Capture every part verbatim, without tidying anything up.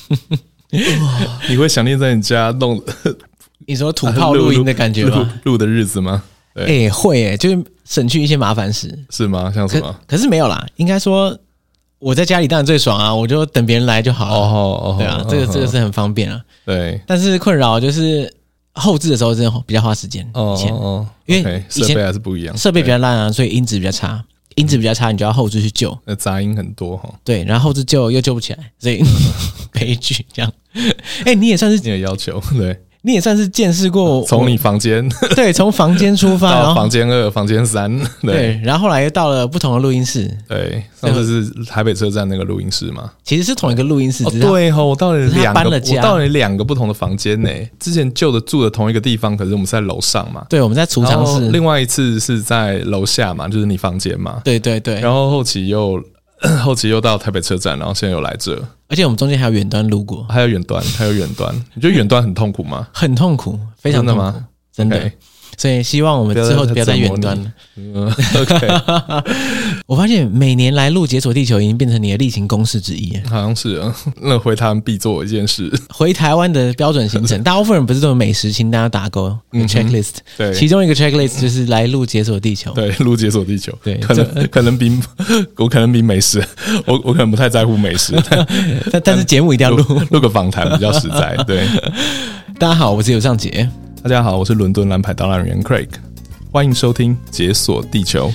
你会想念在你家弄你说土炮录音的感觉吗？ 录的日子吗？ 哎、欸，会哎、欸，就是省去一些麻烦事， 是吗？像什么？ 可, 可是没有啦，应该说我在家里当然最爽啊，我就等别人来就好了。哦哦，对啊，这个这个是很方便啊。 对， 但是困扰就是后置的时候真的比较花时间。 哦哦哦，因为设备还是不一样， 设备比较烂啊，所以音质比较差。音质比较差，你就要后置去救， 那杂音很多哈。 对，然后后置救又救不起来，所以悲剧这样。哎、欸，你也算是你的要求，对， 你也算是见识过从你房间， 对，从房间出发， 到房间二、房间三，对， 对，然后后来又到了不同的录音室， 对，上次是台北车站那个录音室嘛， 其实是同一个录音室， 哦，对哈，我到了两个， 我到了两个不同的房间呢。之前旧的住的同一个地方，可是我们是在楼上嘛， 对，我们在储藏室， 另外一次是在楼下嘛，就是你房间嘛， 对对对， 然后后期又后期又到台北车站，然后现在又来这， 而且我们中间还有远端录过， 还有远端，还有远端，你觉得远端很痛苦吗？ 很痛苦，非常痛苦，真的吗？真的。Okay. 所以希望我们之后不要再远端了。 嗯 ，OK 。 我发现每年来录《解锁地球》已经变成你的例行公事之一， 好像是啊。那回台湾必做一件事， 回台湾的标准行程，大部分人不是都有美食清单要打勾、嗯、checklist， 对， 其中一个 checklist 就是来录《解锁地球》， 对，录《解锁地球》， 对， 可能可能比我可能比美食，我我可能不太在乎美食， 但但是节目一定要录， 录个访谈比较实在。对， 大家好，我是尤尚杰。 大家好，我是伦敦蓝牌导览员 Craig， 欢迎收听《解锁地球》。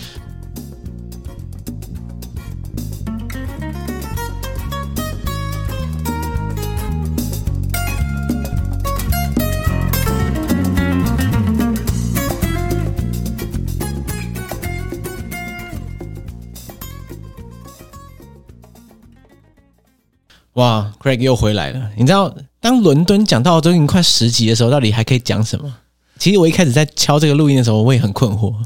哇 ，Craig 又回来了。你知道，当伦敦讲到都已经快十集的时候，到底还可以讲什么？其实我一开始在敲这个录音的时候，我也很困惑。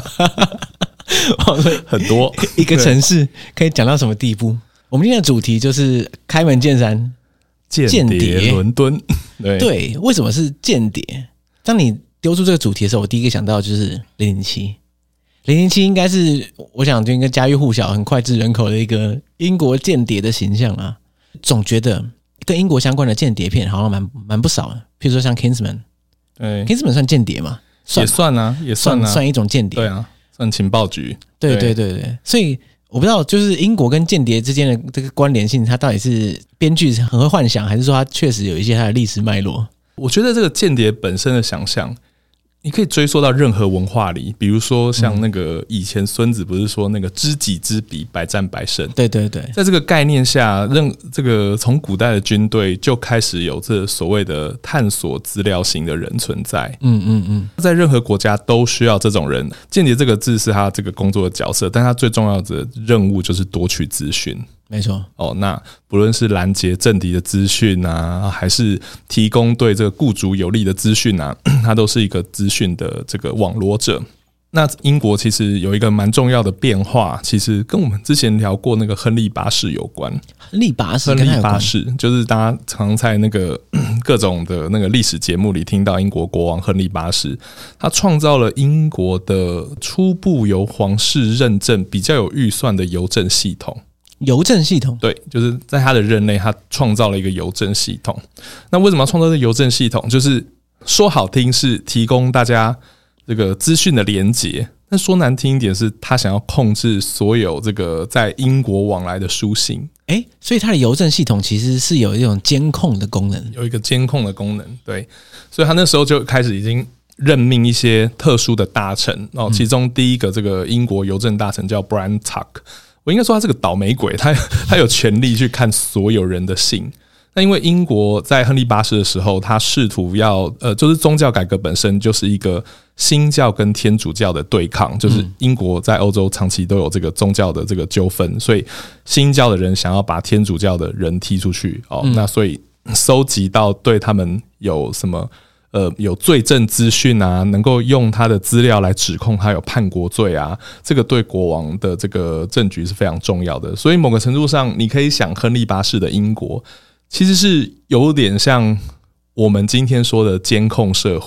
很多一个城市可以讲到什么地步？我们今天的主题就是开门见山， 间谍伦敦。对对，为什么是间谍？当你丢出这个主题的时候，我第一个想到就是零零七。零零七应该是我想就应该家喻户晓、很脍炙人口的一个英国间谍的形象啊。总觉得跟英国相关的间谍片好像蛮蛮不少的，譬如说像 Kingsman， 对 ，Kingsman 算间谍吗？ 也算啊，也算啊， 算, 算一种间谍。 对啊，算情报局。 对对对 对, 对，所以我不知道，就是英国跟间谍之间的这个关联性，它到底是编剧很会幻想，还是说它确实有一些它的历史脉络？ 我觉得这个间谍本身的想象，你可以追溯到任何文化里，比如说像那个以前孙子不是说那个知己知彼，百战百胜。 对对对， 在这个概念下，任这个从古代的军队就开始有这所谓的探索资料型的人存在。 嗯嗯嗯， 在任何国家都需要这种人。间谍这个字是他这个工作的角色，但他最重要的任务就是夺取资讯。 没错哦，那不论是拦截政敌的资讯啊，还是提供对这个雇主有利的资讯啊，它都是一个资讯的这个网罗者。那英国其实有一个蛮重要的变化，其实跟我们之前聊过那个亨利八世有关。 亨利八世， 亨利八世就是大家常在那个各种的那个历史节目里听到英国国王亨利八世，他创造了英国的初步由皇室认证、比较有预算的邮政系统。 邮政系统， 对，就是在他的任内，他创造了一个邮政系统。那为什么要创造这个邮政系统？就是说好听是提供大家这个资讯的连结，但说难听一点是他想要控制所有这个在英国往来的书信。 哎，所以他的邮政系统其实是有一种监控的功能， 有一个监控的功能。对，所以他那时候就开始已经任命一些特殊的大臣哦，其中第一个这个英国邮政大臣叫 Brian Tuck。我应该说他是个倒霉鬼，他他有权利去看所有人的信。那因为英国在亨利八世的时候，他试图要呃，就是宗教改革本身就是一个新教跟天主教的对抗，就是英国在欧洲长期都有这个宗教的这个纠纷，所以新教的人想要把天主教的人踢出去哦，那所以搜集到对他们有什么。呃，有罪证资讯啊，能够用他的资料来指控他有叛国罪啊，这个对国王的这个证据是非常重要的。所以某个程度上，你可以想，亨利八世的英国其实是有点像我们今天说的监控社会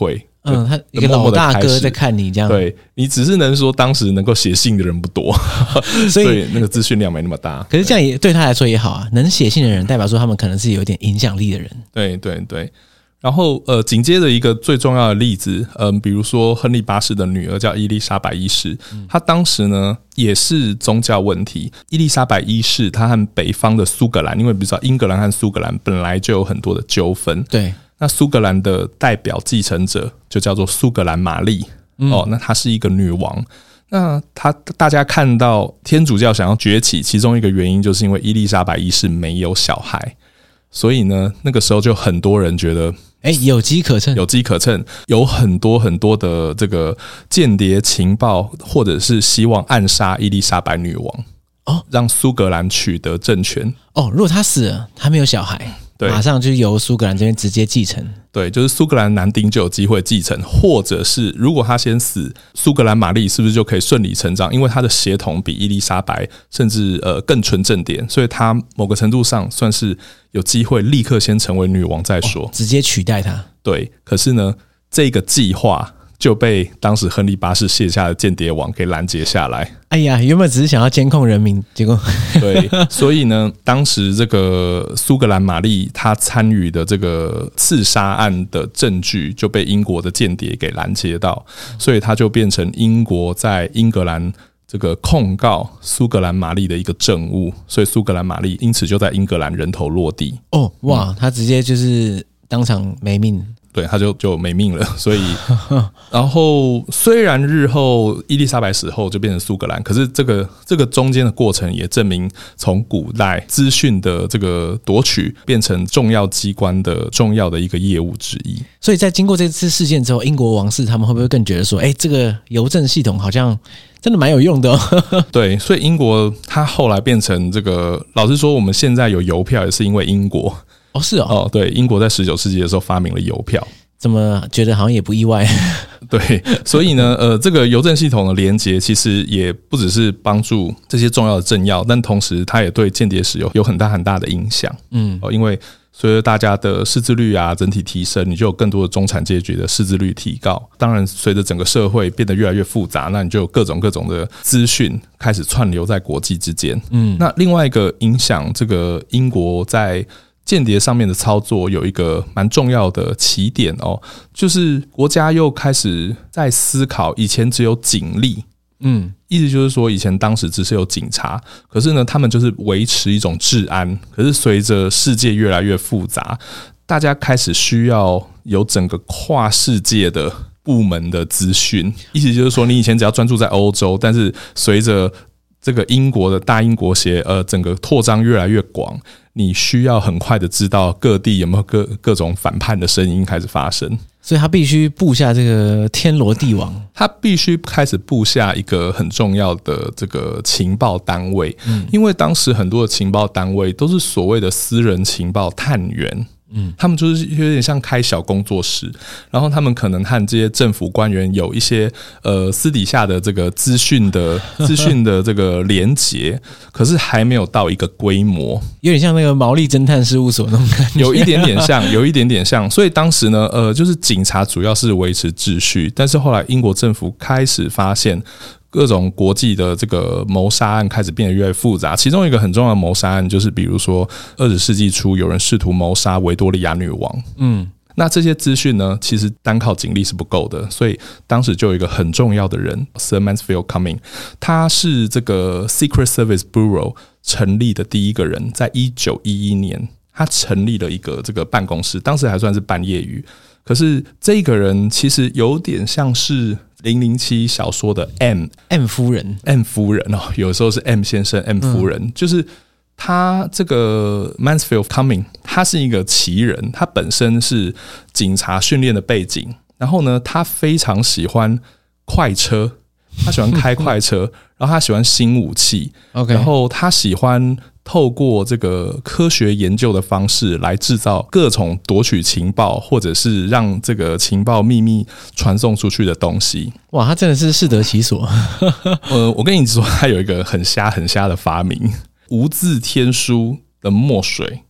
嗯，他一个老大哥在看你这样， 对你只是能说当时能够写信的人不多，所以, 所以那个资讯量没那么大。 可是这样也对他来说也好啊，能写信的人代表说他们可能是有点影响力的人。 对对对。然后呃，紧接着一个最重要的例子，嗯、呃，比如说亨利八世的女儿叫伊丽莎白一世，她当时呢也是宗教问题。伊丽莎白一世她和北方的苏格兰，因为比如说英格兰和苏格兰本来就有很多的纠纷， 对。 那苏格兰的代表继承者就叫做苏格兰玛丽、嗯、哦，那她是一个女王。那她大家看到天主教想要崛起，其中一个原因就是因为伊丽莎白一世没有小孩，所以呢，那个时候就很多人觉得， 哎，有机可乘， 有机可乘，有很多很多的这个间谍情报，或者是希望暗杀伊丽莎白女王，哦，让苏格兰取得政权。 哦，如果她死了，她没有小孩。马上就由苏格兰这边直接继承， 对，就是苏格兰男丁就有机会继承，或者是如果他先死，苏格兰玛丽是不是就可以顺理成章？因为他的血统比伊丽莎白甚至呃更纯正点，所以他某个程度上算是有机会立刻先成为女王再说，哦、 直接取代她。 对，可是呢，这个计划就被当时亨利八世卸下的间谍网给拦截下来。 哎呀，原本只是想要监控人民，结果对，所以呢，当时这个苏格兰玛丽她参与的这个刺杀案的证据就被英国的间谍给拦截到，所以他就变成英国在英格兰这个控告苏格兰玛丽的一个证物，所以苏格兰玛丽因此就在英格兰人头落地。 哦，哇，他直接就是当场没命。 对，他就就没命了，所以，然后虽然日后伊丽莎白死后就变成苏格兰，可是这个这个中间的过程也证明，从古代资讯的这个夺取变成重要机关的重要的一个业务之一。 所以在经过这次事件之后，英国王室他们会不会更觉得说，哎，这个邮政系统好像真的蛮有用的哦？对， 所以英国它后来变成这个，老实说，我们现在有邮票也是因为英国。 哦，是哦， 哦，对，英国在十九世纪的时候发明了邮票， 怎么觉得好像也不意外？ 对，所以呢，呃，这个邮政系统的连结其实也不只是帮助这些重要的政要，但同时它也对间谍史有有很大很大的影响。嗯，哦，因为随着大家的识字率啊整体提升，你就有更多的中产阶级的识字率提高。当然，随着整个社会变得越来越复杂，那你就有各种各种的资讯开始串流在国际之间。嗯，那另外一个影响这个英国在间谍上面的操作有一个蛮重要的起点哦，就是国家又开始在思考，以前只有警力，嗯，意思就是说以前当时只是有警察，可是呢他们就是维持一种治安，可是随着世界越来越复杂，大家开始需要有整个跨世界的部门的资讯，意思就是说你以前只要专注在欧洲，但是随着这个英国的大英国协呃整个扩张越来越广，你需要很快的知道各地有没有各各种反叛的声音开始发生， 所以他必须布下这个天罗地网， 他必须开始布下一个很重要的这个情报单位，嗯，因为当时很多的情报单位都是所谓的私人情报探员。嗯，他们就是有点像开小工作室，然后他们可能和这些政府官员有一些呃私底下的这个资讯的资讯的这个连结，可是还没有到一个规模， 有点像那个毛利侦探事务所那种感觉， 有一点点像，有一点点像。所以当时呢，呃，就是警察主要是维持秩序，但是后来英国政府开始发现，各种国际的这个谋杀案开始变得越来越复杂，其中一个很重要的谋杀案就是比如说二十世纪初有人试图谋杀维多利亚女王，嗯，那这些资讯呢其实单靠警力是不够的，所以当时就有一个很重要的人 Sir Mansfield Cumming， 他是这个 Secret Service Bureau 成立的第一个人，在一九一一年他成立了一个这个办公室，当时还算是半业余，可是这个人其实有点像是零零七小说的 M M 夫人 M 夫人哦，有时候是 M 先生 M 夫人，嗯，就是他这个 Mansfield Cumming， 他是一个奇人，他本身是警察训练的背景，然后呢，他非常喜欢快车，他喜欢开快车，然后他喜欢新武器， okay. 然后他喜欢透过这个科学研究的方式来制造各种夺取情报，或者是让这个情报秘密传送出去的东西。 哇，他真的是适得其所。 呃，我跟你说，他有一个很瞎很瞎的发明，无字天书的墨水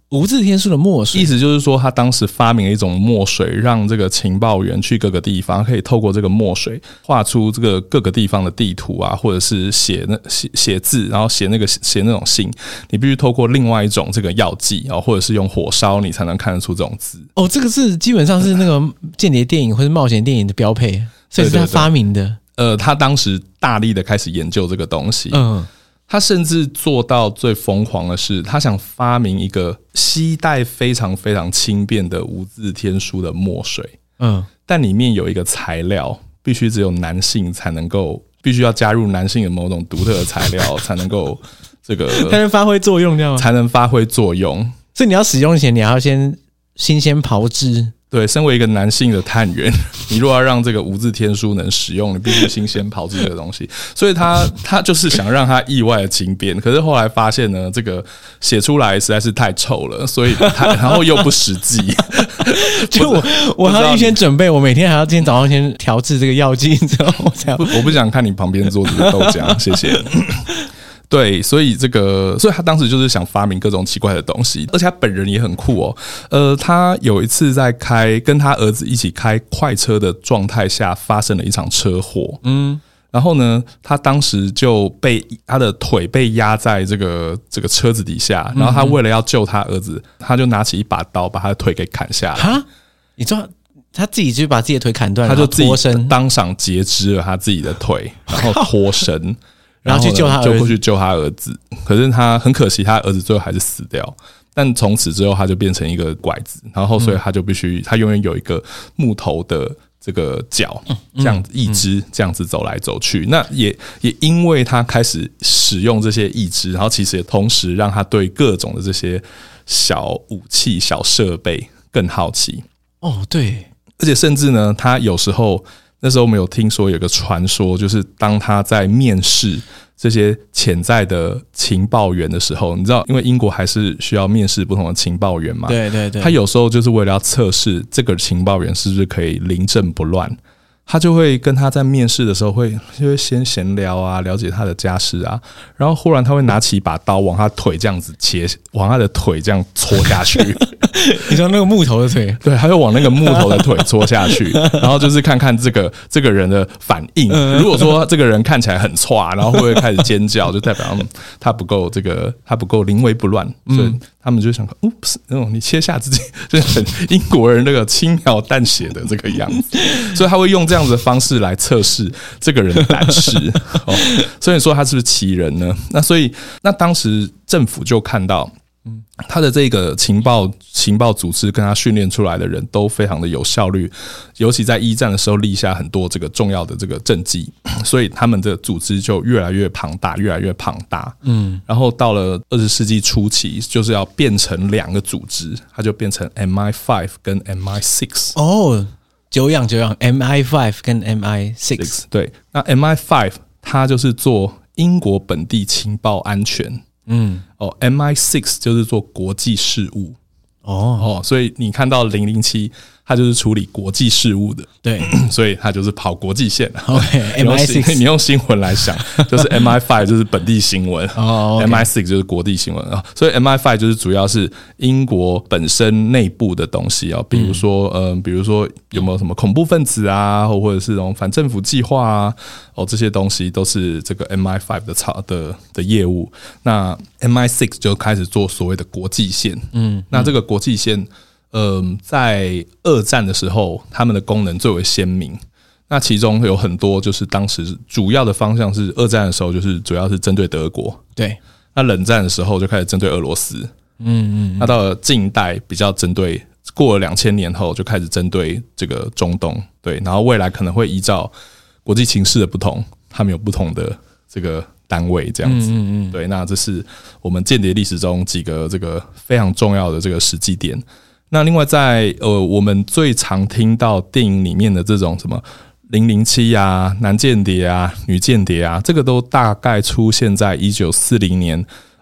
无字天书的墨水， 意思就是说，他当时发明了一种墨水，让这个情报员去各个地方，可以透过这个墨水画出这个各个地方的地图啊，或者是写那写写字，然后写那个写那种信，你必须透过另外一种这个药剂啊，或者是用火烧，你才能看得出这种字。 哦，这个是基本上是那个间谍电影或者冒险电影的标配，所以是他发明的。 对对对，呃，他当时大力的开始研究这个东西， 嗯。 他甚至做到最疯狂的是，他想发明一个携带非常非常轻便的无字天书的墨水，嗯，但里面有一个材料，必须只有男性才能够，必须要加入男性的某种独特的材料才能够这个才能发挥作用，这样吗？ 才能发挥作用。 所以你要使用前，你还要先新鲜炮制。 对，身为一个男性的探员，你如果要让这个无字天书能使用，你必须新鲜炮制这个东西。所以他他就是想让他意外的轻便，可是后来发现呢，这个写出来实在是太丑了，所以他然后又不实际。 就我我还要预先准备，我每天还要今天早上先调制这个药剂，你知道吗？我才不我不想看你旁边桌子的豆浆，谢谢。对，所以这个，所以他当时就是想发明各种奇怪的东西，而且他本人也很酷哦。呃，他有一次在开跟他儿子一起开快车的状态下，发生了一场车祸。嗯，然后呢，他当时就被他的腿被压在这个这个车子底下，然后他为了要救他儿子，他就拿起一把刀把他的腿给砍下来。 哈，你知道？他自己就把自己的腿砍断， 他就自己当场截肢了他自己的腿，然后脱身。 然后去救他儿子， 就过去救他儿子，可是他很可惜，他儿子最后还是死掉。但从此之后，他就变成一个拐子，然后所以他就必须，他永远有一个木头的这个脚，这样子义肢这样子走来走去。那也也因为他开始使用这些义肢，然后其实也同时让他对各种的这些小武器、小设备更好奇。 哦，对， 而且甚至呢，他有时候。那时候我们有听说有个传说，就是当他在面试这些潜在的情报员的时候，你知道，因为英国还是需要面试不同的情报员嘛， 对对对， 他有时候就是为了要测试这个情报员是不是可以临阵不乱，他就会跟他在面试的时候会就会先闲聊啊，了解他的家世啊，然后忽然他会拿起一把刀往他腿这样子切，往他的腿这样戳下去。 你说那个木头的腿， 对，他就往那个木头的腿戳下去，然后就是看看这个这个人的反应。如果说这个人看起来很挫，然后会不会开始尖叫，就代表他不够这个他不够临危不乱，所以他们就想，哦，不是那种你切下自己，就是很英国人那个轻描淡写的这个样子，所以他会用这样子的方式来测试这个人的胆识。哦，所以你说他是不是奇人呢？那所以那当时政府就看到。他的这个情报情报组织跟他训练出来的人都非常的有效率，尤其在一战的时候立下很多这个重要的这个政绩，所以他们的组织就越来越庞大，越来越庞大。嗯，然后到了二十世纪初期，就是要变成两个组织，它就变成 M I 五 跟 M I 六。 哦，久仰久仰 ，M I 五 跟 M I 六。 对，那 M I 五 它就是做英国本地情报安全。嗯，哦 ，M I 六 就是做国际事务，哦哦，所以你看到零零七，它就是处理国际事务的， 对， 所以它就是跑国际线。 OK，M I 六， 你用新闻来想，就是 M I 五 就是本地新闻，哦 ，M I 六 就是国际新闻啊，所以 M I 五 就是主要是英国本身内部的东西啊，比如说，嗯、呃，比如说有没有什么恐怖分子啊，或者是这种反政府计划啊。哦，这些东西都是这个 M I 五 的操的的业务。那 M I 六 就开始做所谓的国际线。嗯，那这个国际线，嗯、呃，在二战的时候，他们的功能最为鲜明。那其中有很多就是当时主要的方向是二战的时候，就是主要是针对德国。 对， 那冷战的时候就开始针对俄罗斯。嗯嗯。那到了近代比较针对，过了两千年后就开始针对这个中东。对，然后未来可能会依照国际情势的不同，他们有不同的这个单位，这样子。嗯嗯嗯对，那这是我们间谍历史中几个这个非常重要的这个时机点。那另外在呃，我们最常听到电影里面的这种什么零零七啊、男间谍啊、女间谍啊，这个都大概出现在一九四零年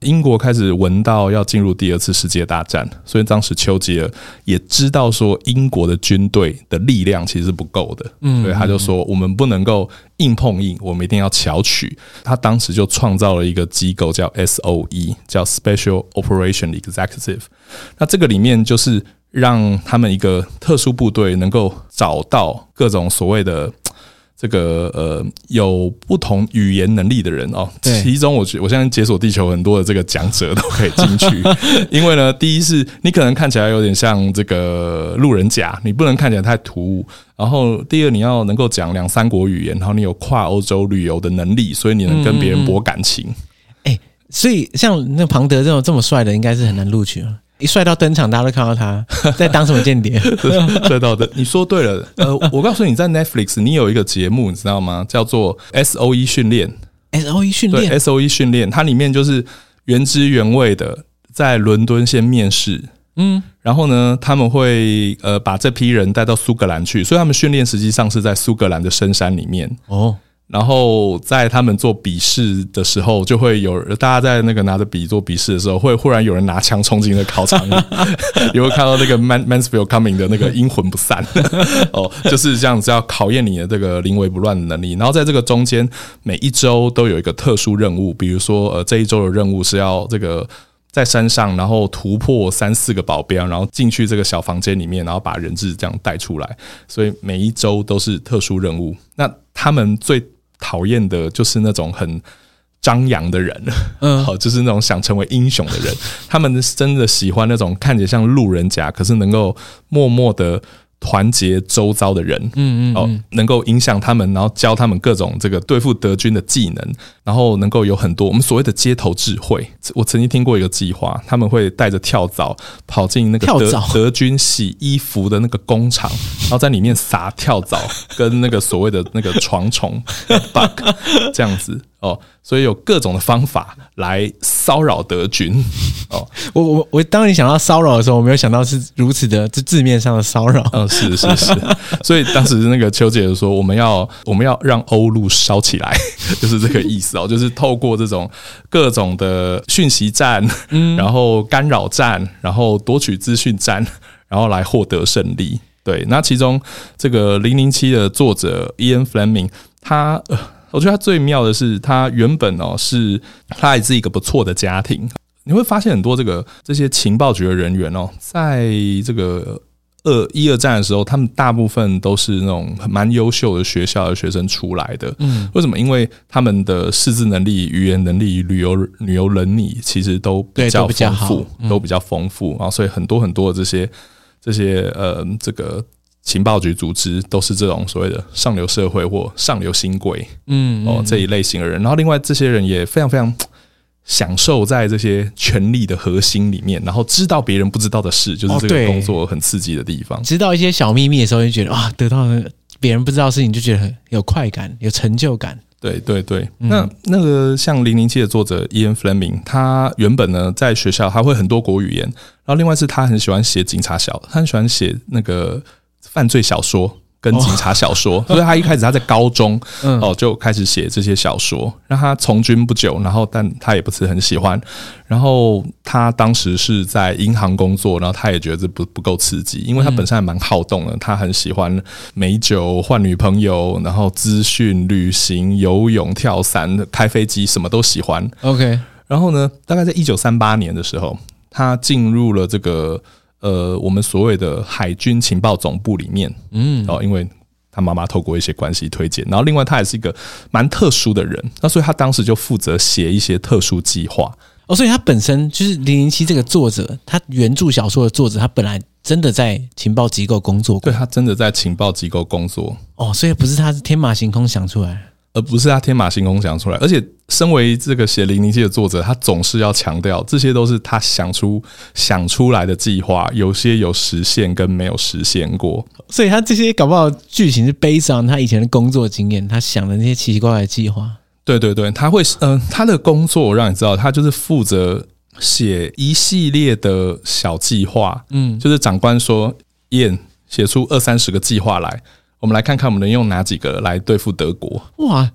英国开始闻到要进入第二次世界大战，所以当时丘吉尔也知道说英国的军队的力量其实是不够的，嗯，所以他就说我们不能够硬碰硬，我们一定要巧取。他当时就创造了一个机构叫 S O E， 叫 Special Operation Executive。那这个里面就是让他们一个特殊部队能够找到各种所谓的这个呃有不同语言能力的人哦，其中我我相信解锁地球很多的这个讲者都可以进去，因为呢，第一是你可能看起来有点像这个路人甲，你不能看起来太突兀，然后第二你要能够讲两三国语言，然后你有跨欧洲旅游的能力，所以你能跟别人博感情。 哎、嗯嗯欸，所以像那庞德这种这么帅的，应该是很难录取了。一帅到登场，大家都看到他在当什么间谍。 帅到的，你说对了。呃，我告诉你，在 Netflix 你有一个节目，你知道吗？叫做 S O E 训练。 S O E 训练， 对 S O E 训练，它里面就是原汁原味的在伦敦先面试，嗯，然后呢，他们会呃把这批人带到苏格兰去，所以他们训练实际上是在苏格兰的深山里面哦。然后在他们做笔试的时候，就会有大家在那个拿着笔做笔试的时候，会忽然有人拿枪冲进那个考场里，你会看到那个 Man, Mansfield Coming 的那个阴魂不散哦，就是这样子要考验你的这个临危不乱的能力。然后在这个中间，每一周都有一个特殊任务，比如说呃这一周的任务是要这个在山上，然后突破三四个保镖，然后进去这个小房间里面，然后把人质这样带出来。所以每一周都是特殊任务。那他们最讨厌的就是那种很张扬的人，嗯，好，就是那种想成为英雄的人。他们真的喜欢那种看起来像路人甲，可是能够默默的团结周遭的人，嗯嗯，哦，能够影响他们，然后教他们各种这个对付德军的技能，然后能够有很多我们所谓的街头智慧。我曾经听过一个计划，他们会带着跳蚤跑进那个德德军洗衣服的那个工厂，然后在里面撒跳蚤跟那个所谓的那个床虫 bug 这样子哦，所以有各种的方法来骚扰德军哦。 我我我当你想到骚扰的时候，我没有想到是如此的这字面上的骚扰。 嗯，是是是。所以当时那个丘吉尔说，我们要我们要让欧陆烧起来，就是这个意思哦，就是透过这种各种的讯息战，嗯，然后干扰战，然后夺取资讯战，然后来获得胜利。对，那其中这个零零七的作者 Ian Fleming， 他。呃我觉得他最妙的是，他原本哦是他来自一个不错的家庭。你会发现很多这个这些情报局的人员哦，在这个二一二战的时候，他们大部分都是那种蛮优秀的学校的学生出来的。嗯，为什么？因为他们的识字能力、语言能力、旅游旅游能力其实都比较丰富，嗯、都比较丰富啊，所以很多很多的这些这些呃这个。情报局组织都是这种所谓的上流社会或上流新贵，嗯，哦这一类型的人。然后另外这些人也非常非常享受在这些权力的核心里面，然后知道别人不知道的事，就是这个工作很刺激的地方。 哦、知道一些小秘密的时候，就觉得啊，得到别人不知道的事情，就觉得很有快感、有成就感。对对对，嗯、那那个像零零七的作者 Ian Fleming， 他原本呢在学校他会很多国语言，然后另外是他很喜欢写警察小，他很喜欢写那个。犯罪小说跟警察小说，所以他一开始他在高中哦就开始写这些小说。让他从军不久，然后但他也不是很喜欢。然后他当时是在银行工作，然后他也觉得这不不够刺激，因为他本身还蛮好动的，他很喜欢美酒、换女朋友，然后资讯、旅行、游泳、跳伞、开飞机，什么都喜欢。 OK， 然后呢，大概在一九三八年的时候，他进入了这个。呃，我们所谓的海军情报总部里面，嗯，哦，因为他妈妈透过一些关系推荐，然后另外他也是一个蛮特殊的人，那所以他当时就负责写一些特殊计划。 哦，所以他本身就是零零七这个作者，他原著小说的作者，他本来真的在情报机构工作过， 对，他真的在情报机构工作。 哦，所以不是他是天马行空想出来。 而不是他天马行空想出来，而且身为这个写零零七的作者，他总是要强调，这些都是他想出想出来的计划，有些有实现跟没有实现过， 所以他这些搞不好剧情是背上他以前的工作经验，他想的那些奇奇怪怪的计划。 对对对，他会，呃，他的工作让你知道，他就是负责写一系列的小计划，嗯，就是长官说，Ian写出二三十个计划来。我们来看看我们能用哪几个来对付德国。 哇，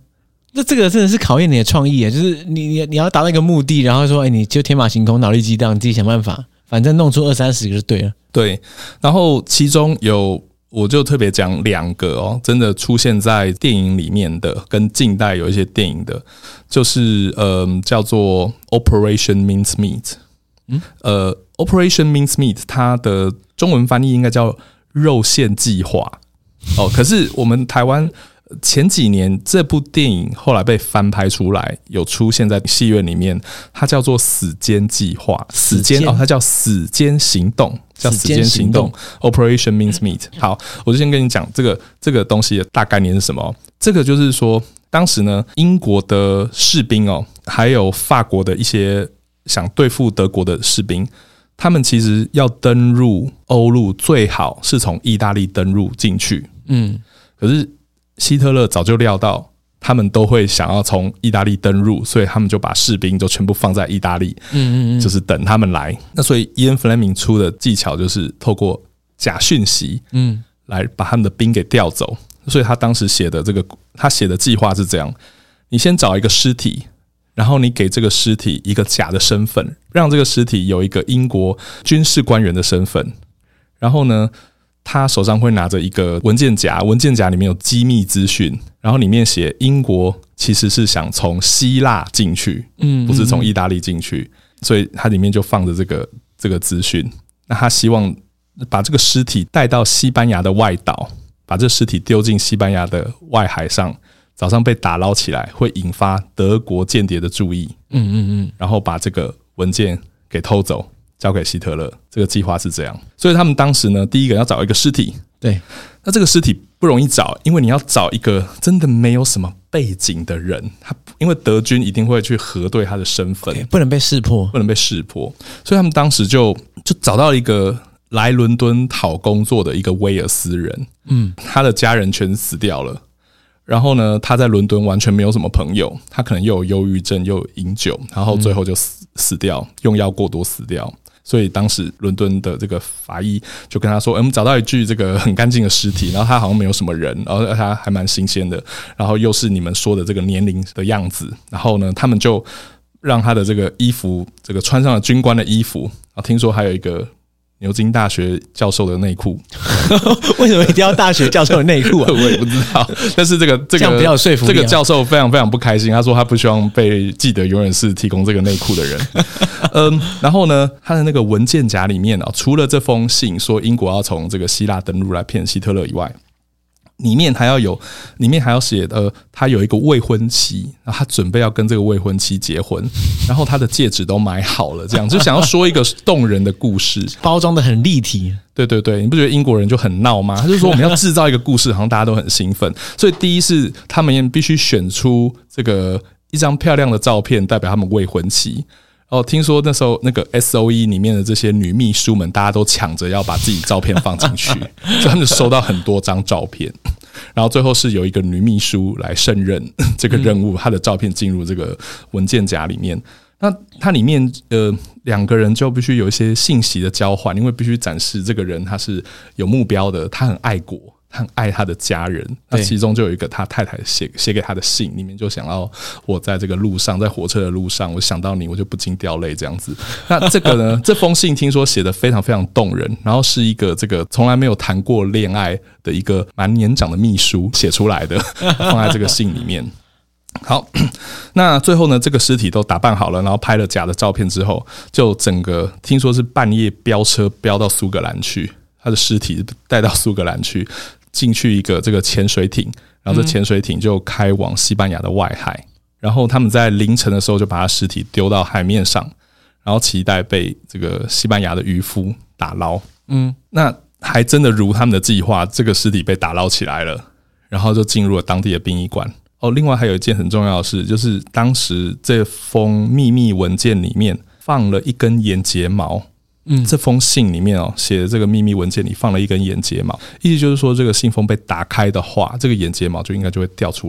那这个真的是考验你的创意啊！就是你你你要达到一个目的，然后说，哎，你就天马行空、脑力激荡，你自己想办法，反正弄出二三十个就对了。 对，然后其中有我就特别讲两个哦，真的出现在电影里面的，跟近代有一些电影的，就是呃叫做 Operation Mincemeat。嗯，呃 ，Operation Mincemeat 它的中文翻译应该叫肉馅计划。哦，可是我们台湾。前几年这部电影后来被翻拍出来，有出现在戏院里面，它叫做《死监计划》，死监哦，它叫《死监行动》，叫《死监行动》 Operation Mincemeat。好，我就先跟你讲这个这个东西的大概念是什么。这个就是说，当时呢，英国的士兵哦，还有法国的一些想对付德国的士兵，他们其实要登入欧陆，最好是从意大利登入进去。嗯，可是希特勒早就料到他们都会想要从意大利登入，所以他们就把士兵就全部放在意大利，嗯嗯嗯，就是等他们来。那所以伊恩·弗雷明出的技巧就是透过假讯息，嗯，来把他们的兵给调走。所以他当时写的这个，他写的计划是这样：你先找一个尸体，然后你给这个尸体一个假的身份，让这个尸体有一个英国军事官员的身份，然后呢，他手上会拿着一个文件夹，文件夹里面有机密资讯，然后里面写英国其实是想从希腊进去，嗯，不是从意大利进去，所以它里面就放着这个这个资讯。那他希望把这个尸体带到西班牙的外岛，把这尸体丢进西班牙的外海上，早上被打捞起来，会引发德国间谍的注意，嗯嗯嗯，然后把这个文件给偷走。交给希特勒，这个计划是这样，所以他们当时呢，第一个要找一个尸体， 对， 那这个尸体不容易找，因为你要找一个真的没有什么背景的人，他因为德军一定会去核对他的身份， okay, 不能被识破， 不能被识破，所以他们当时就就找到一个来伦敦讨工作的一个威尔斯人，嗯，他的家人全死掉了。然后呢，他在伦敦完全没有什么朋友，他可能又有忧郁症，又有饮酒，然后最后就 死, 死掉，用药过多死掉。所以当时伦敦的这个法医就跟他说：“欸、我们找到一具这个很干净的尸体，然后他好像没有什么人，然后他还蛮新鲜的，然后又是你们说的这个年龄的样子。然后呢，他们就让他的这个衣服，这个穿上了军官的衣服，然后听说还有一个牛津大学教授的内裤。 为什么一定要大学教授的内裤啊？ 我也不知道。但是这个这个这样比较有说服力啊。 这个教授非常非常不开心，他说他不希望被记得永远是提供这个内裤的人。嗯，然后呢，他的那个文件夹里面啊，除了这封信说英国要从这个希腊登陆来骗希特勒以外，里面还要有，里面还要写呃，他有一个未婚妻，然后他准备要跟这个未婚妻结婚，然后他的戒指都买好了，这样就想要说一个动人的故事， 包装的很立体。 对对对，你不觉得英国人就很闹吗？他就说我们要制造一个故事，好像大家都很兴奋。所以第一是他们必须选出这个一张漂亮的照片，代表他们未婚妻。哦，听说那时候那个 S O E 里面的这些女秘书们，大家都抢着要把自己照片放进去，所以他们就收到很多张照片。然后最后是有一个女秘书来胜任这个任务，她的照片进入这个文件夹里面。那它里面呃两个人就必须有一些信息的交换，因为必须展示这个人他是有目标的，他很爱国，他很爱他的家人。那其中就有一个他太太写写给他的信，里面就想要我在这个路上，在火车的路上，我想到你，我就不禁掉泪这样子。那这个呢，这封信听说写得非常非常动人，然后是一个这个从来没有谈过恋爱的一个蛮年长的秘书写出来的，放在这个信里面。好，那最后呢，这个尸体都打扮好了，然后拍了假的照片之后，就整个听说是半夜飙车飙到苏格兰去，他的尸体带到苏格兰去，进去一个这个潜水艇，然后这潜水艇就开往西班牙的外海，然后他们在凌晨的时候就把他尸体丢到海面上，然后期待被这个西班牙的渔夫打捞。嗯，那还真的如他们的计划，这个尸体被打捞起来了，然后就进入了当地的殡仪馆。哦，另外还有一件很重要的事，就是当时这封秘密文件里面放了一根眼睫毛。嗯，这封信里面哦，写的这个秘密文件里放了一根眼睫毛，意思就是说，这个信封被打开的话，这个眼睫毛就应该就会掉出来。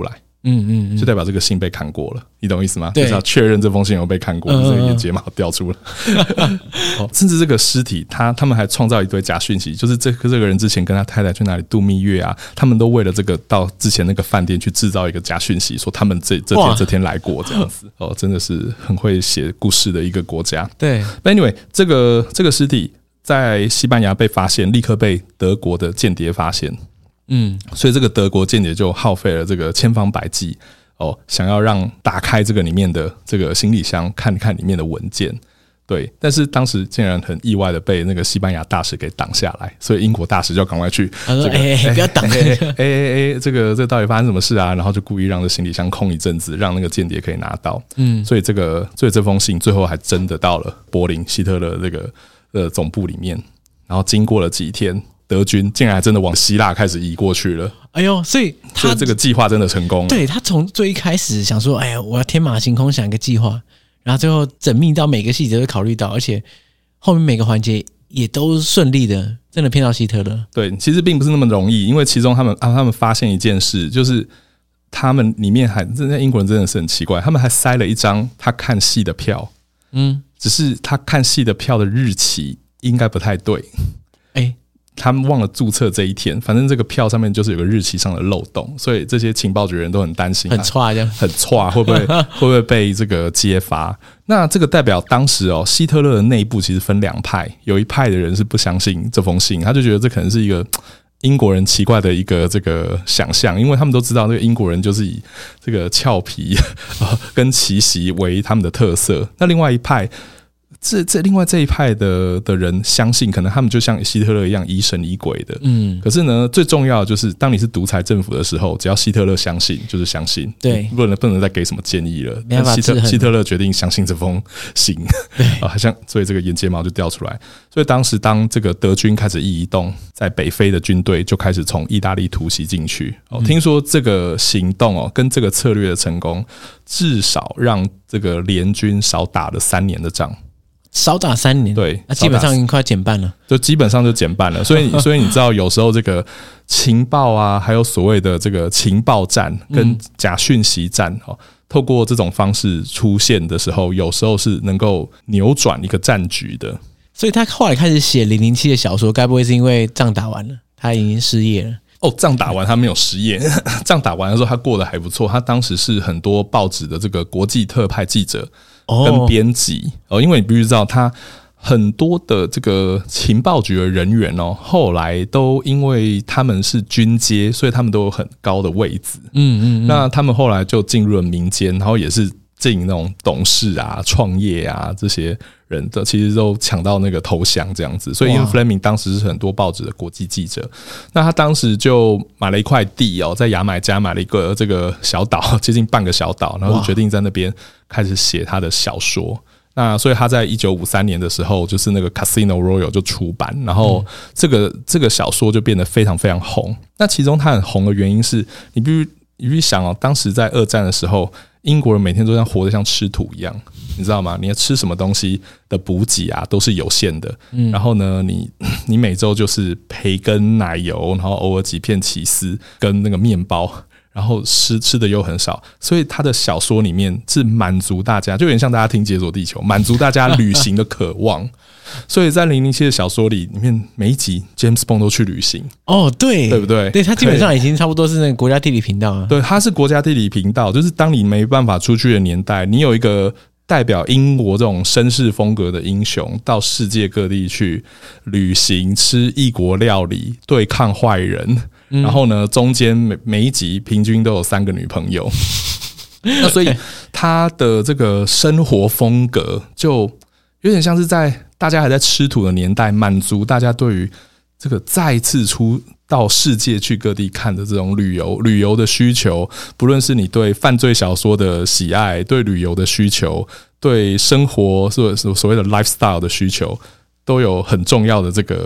嗯嗯嗯， 就代表这个信被看过了，你懂意思吗？ 对， 就是要确认这封信有被看过， 嗯嗯嗯， 这个眼睫毛掉出来。哦，甚至这个尸体，他他们还创造一堆假讯息，就是这个这个人之前跟他太太去哪里度蜜月啊，他们都为了这个到之前那个饭店去制造一个假讯息，说他们这这天这天来过这样子。哦，真的是很会写故事的一个国家。 对 ，But anyway， 这个这个尸体在西班牙被发现，立刻被德国的间谍发现。嗯，所以这个德国间谍就耗费了这个千方百计哦，想要让打开这个里面的这个行李箱，看看里面的文件。对，但是当时竟然很意外的被那个西班牙大使给挡下来，所以英国大使就要赶快去， 他说：“哎、欸，不要挡！哎哎哎哎，这个这到底发生什么事啊？”然后就故意让这行李箱空一阵子，让那个间谍可以拿到。嗯，所以这个所以这封信最后还真的到了柏林希特勒这个呃总部里面，然后经过了几天。德军竟然还真的往希腊开始移过去了， 哎呦！所以他所以这个计划真的成功了。 对，他从最一开始想说，哎呀，我要天马行空想一个计划，然后最后缜密到每个细节都考虑到，而且后面每个环节也都顺利的，真的骗到希特勒。 对，其实并不是那么容易，因为其中他们啊，他们发现一件事，就是他们里面还，真的英国人真的是很奇怪，他们还塞了一张他看戏的票，嗯，只是他看戏的票的日期应该不太对，哎。他们忘了注册这一天，反正这个票上面就是有个日期上的漏洞，所以这些情报局人都很担心、啊， 很差这样， 很差，会不会会不会被这个揭发？那这个代表当时哦，希特勒的内部其实分两派，有一派的人是不相信这封信，他就觉得这可能是一个英国人奇怪的一个这个想象，因为他们都知道这个英国人就是以这个俏皮跟奇袭为他们的特色。那另外一派。这这另外这一派的的人相信，可能他们就像希特勒一样疑神疑鬼的。嗯，可是呢，最重要的就是，当你是独裁政府的时候，只要希特勒相信，就是相信。 对， 不能不能再给什么建议了。 没办法， 希特希特勒决定相信这封信。 对啊，好像所以这个眼睫毛就掉出来。所以当时当这个德军开始移动，在北非的军队就开始从意大利突袭进去。哦，听说这个行动哦，跟这个策略的成功，至少让这个联军少打了三年的仗。 少打三年， 对， 那基本上已经快减半了， 就基本上就减半了。所以，所以你知道，有时候这个情报啊，还有所谓的这个情报战跟假讯息战，哦，透过这种方式出现的时候，有时候是能够扭转一个战局的。 所以他后来开始写零零七的小说，该不会是因为仗打完了，他已经失业了？ 哦，仗打完他没有失业，仗打完的时候他过得还不错。他当时是很多报纸的这个国际特派记者跟编辑哦，因为你必须知道，他很多的这个情报局的人员哦，后来都因为他们是军阶，所以他们都有很高的位置。嗯嗯，那他们后来就进入了民间，然后也是进那种董事啊、创业啊这些人的，其实都抢到那个头衔这样子。所以 Ian Fleming 当时是很多报纸的国际记者，那他当时就买了一块地哦，在牙买加买了一个这个小岛，接近半个小岛，然后就决定在那边开始写他的小说。那所以他在一九五三年的时候，就是那个 Casino Royale 就出版，然后这个这个小说就变得非常非常红。那其中它很红的原因是，你必须你必须想哦，当时在二战的时候，英国人每天都像活得像吃土一样，你知道吗？你要吃什么东西的补给啊，都是有限的。嗯，然后呢，你你每周就是培根、奶油，然后偶尔几片起司跟那个面包。然后吃吃的又很少，所以他的小说里面是满足大家，就有点像大家听《解锁地球》，满足大家旅行的渴望。所以在零零七的小说里，里面每一集 James Bond 都去旅行。 哦，对， 对不对？ 对，他基本上已经差不多是那个国家地理频道了。 对，他是国家地理频道，就是当你没办法出去的年代，你有一个代表英国这种绅士风格的英雄，到世界各地去旅行，吃异国料理，对抗坏人。然后呢，中间每每一集平均都有三个女朋友，那所以他的这个生活风格就有点像是在大家还在吃土的年代，满足大家对于这个再次出到世界去各地看的这种旅游旅游的需求，不论是你对犯罪小说的喜爱，对旅游的需求，对生活所所谓的 lifestyle 的需求。都有很重要的这个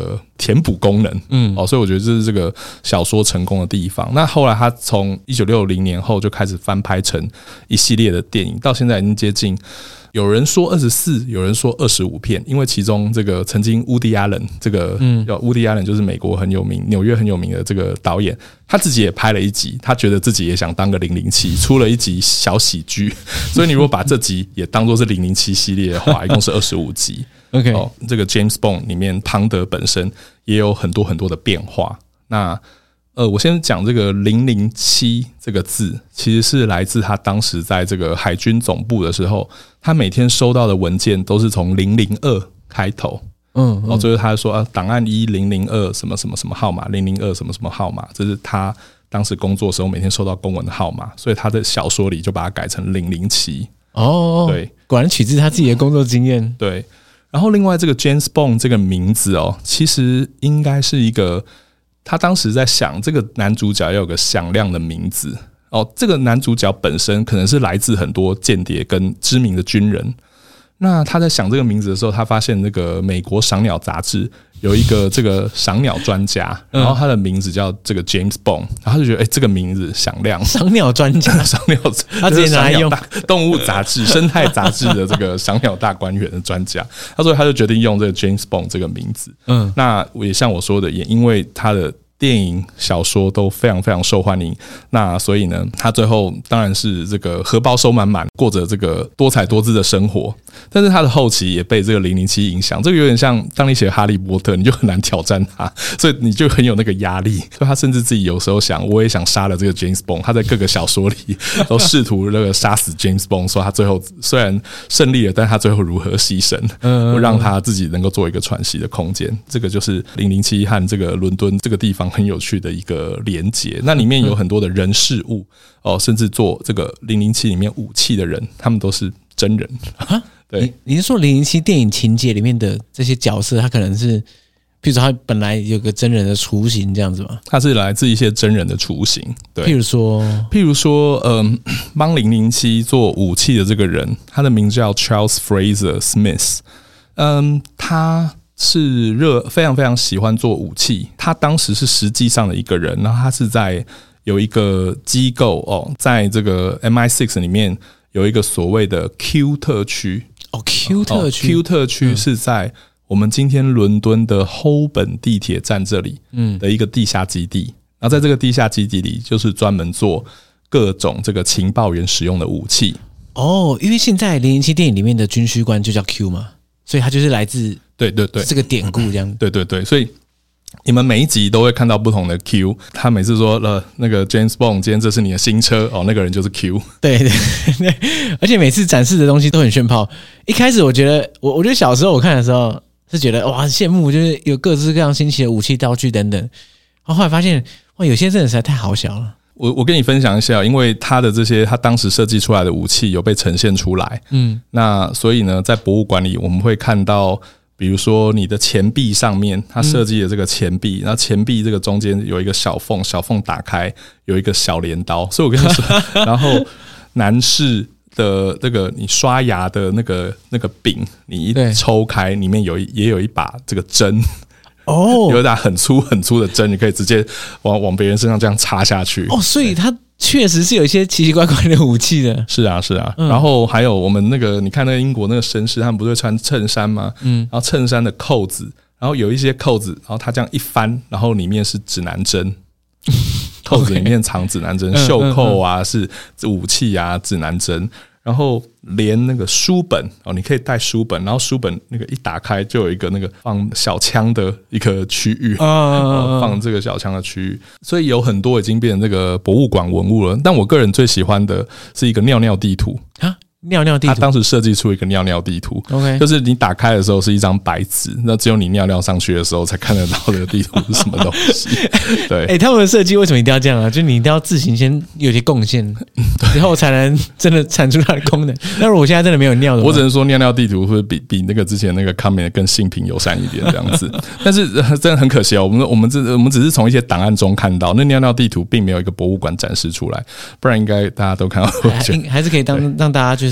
填补功能，嗯，哦，所以我觉得这是这个小说成功的地方。那后来他从一九六零年后就开始翻拍成一系列的电影，到现在已经接近。有人说二十四，有人说二十五片，因为其中这个曾经 Woody Allen 这个，嗯，Woody Allen 就是美国很有名、纽约很有名的这个导演，他自己也拍了一集，他觉得自己也想当个零零七，出了一集小喜剧，所以你如果把这集也当作是零零七系列的话，一共是二十五集。OK， 哦，这个 James Bond 里面庞德本身也有很多很多的变化。那呃，我先讲这个零零七这个字，其实是来自他当时在这个海军总部的时候，他每天收到的文件都是从零零二开头，嗯，然后最后他说啊，档案一零零二什么什么什么号码，零零二什么什么号码，这是他当时工作的时候每天收到公文的号码，所以他的小说里就把它改成零零七。哦，对， 果然取自他自己的工作经验。 对，然后另外这个 James Bond 这个名字哦，其实应该是一个。他当时在想，这个男主角要有个响亮的名字哦。这个男主角本身可能是来自很多间谍跟知名的军人。那他在想这个名字的时候，他发现那个美国赏鸟杂志有一个这个赏鸟专家，然后他的名字叫这个 James Bond， 然后他就觉得哎、欸，这个名字响亮。 赏鸟专家， 赏鸟， 他直接拿来用动物杂志、生态杂志的这个赏鸟大观园的专家。他说他就决定用这个 James Bond 这个名字。嗯，那也像我说的，也因为他的电影、小说都非常非常受欢迎，那所以呢，他最后当然是这个荷包收满满，过着这个多彩多姿的生活。但是他的后期也被这个零零七影响，这个有点像当你写哈利波特，你就很难挑战他，所以你就很有那个压力。所以他甚至自己有时候想，我也想杀了这个 James Bond。他在各个小说里都试图那个杀死 James Bond， 说他最后虽然胜利了，但他最后如何牺牲，让他自己能够做一个喘息的空间。这个就是零零七和这个伦敦这个地方很有趣的一个连结。那里面有很多的人事物哦，甚至做这个零零七里面武器的人，他们都是真人啊。对， 你你是说零零七电影情节里面的这些角色，他可能是，譬如说他本来有个真人的雏形这样子吗？ 他是来自一些真人的雏形，对。 譬如说， 譬如说，嗯，帮零零七做武器的这个人，他的名字叫 Charles Fraser Smith， 嗯，他是热非常非常喜欢做武器，他当时是实际上的一个人，然后他是在有一个机构哦，在这个 M I 六 里面有一个所谓的 Q 特区。 哦 ，Q 特区、 哦、，Q 特区是在我们今天伦敦的 Holborn 地铁站这里的一个地下基地。然后在这个地下基地里，就是专门做各种这个情报员使用的武器。 哦，因为现在零零七电影里面的军需官就叫 Q 嘛，所以他就是来自对对对这个典故这样。 对对对，所以你们每一集都会看到不同的 Q， 他每次说了那个 James Bond， 今天这是你的新车哦，那个人就是 Q。 对对对，而且每次展示的东西都很炫炮。一开始我觉得，我我觉得小时候我看的时候是觉得哇很羡慕，就是有各式各样新奇的武器、道具等等。然后后来发现哇，有些真的实在太好笑了。 我我跟你分享一下，因为他的这些他当时设计出来的武器有被呈现出来，嗯，那所以呢，在博物馆里我们会看到。比如说你的钱币上面，他设计的这个钱币，然后钱币这个中间有一个小缝，小缝打开有一个小镰刀，所以我跟你说，然后男士的那个你刷牙的那个那个柄，你一抽开，里面有也有一把这个针。哦，有一把很粗很粗的针，你可以直接往往别人身上这样插下去。 哦，所以它确实是有一些奇奇怪怪的武器的。 是啊，是啊。嗯、然后还有我们那个，你看那个英国那个绅士，他们不是会穿衬衫吗？嗯，然后衬衫的扣子，然后有一些扣子，然后他这样一翻，然后里面是指南针。扣子里面藏指南针，袖扣啊是武器啊，指南针。然后连那个书本哦，你可以带书本，然后书本那个一打开就有一个那个放小枪的一个区域，哦、放这个小枪的区域，所以有很多已经变成这个博物馆文物了。但我个人最喜欢的是一个尿尿地图啊。尿尿地图， 他当时设计出一个尿尿地图 ，OK， 就是你打开的时候是一张白纸，那只有你尿尿上去的时候才看得到这个地图是什么东西。对， 哎、欸，他们的设计为什么一定要这样啊？就你一定要自行先有些贡献，之后才能真的产出它的功能。那如果我现在真的没有尿的话， 我只能说尿尿地图会比比那个之前那个 Comment 更性平友善一点这样子。但是、呃、真的很可惜哦，我们我们这我们只是从一些档案中看到，那尿尿地图并没有一个博物馆展示出来，不然应该大家都看到。 还还是可以当让大家就是。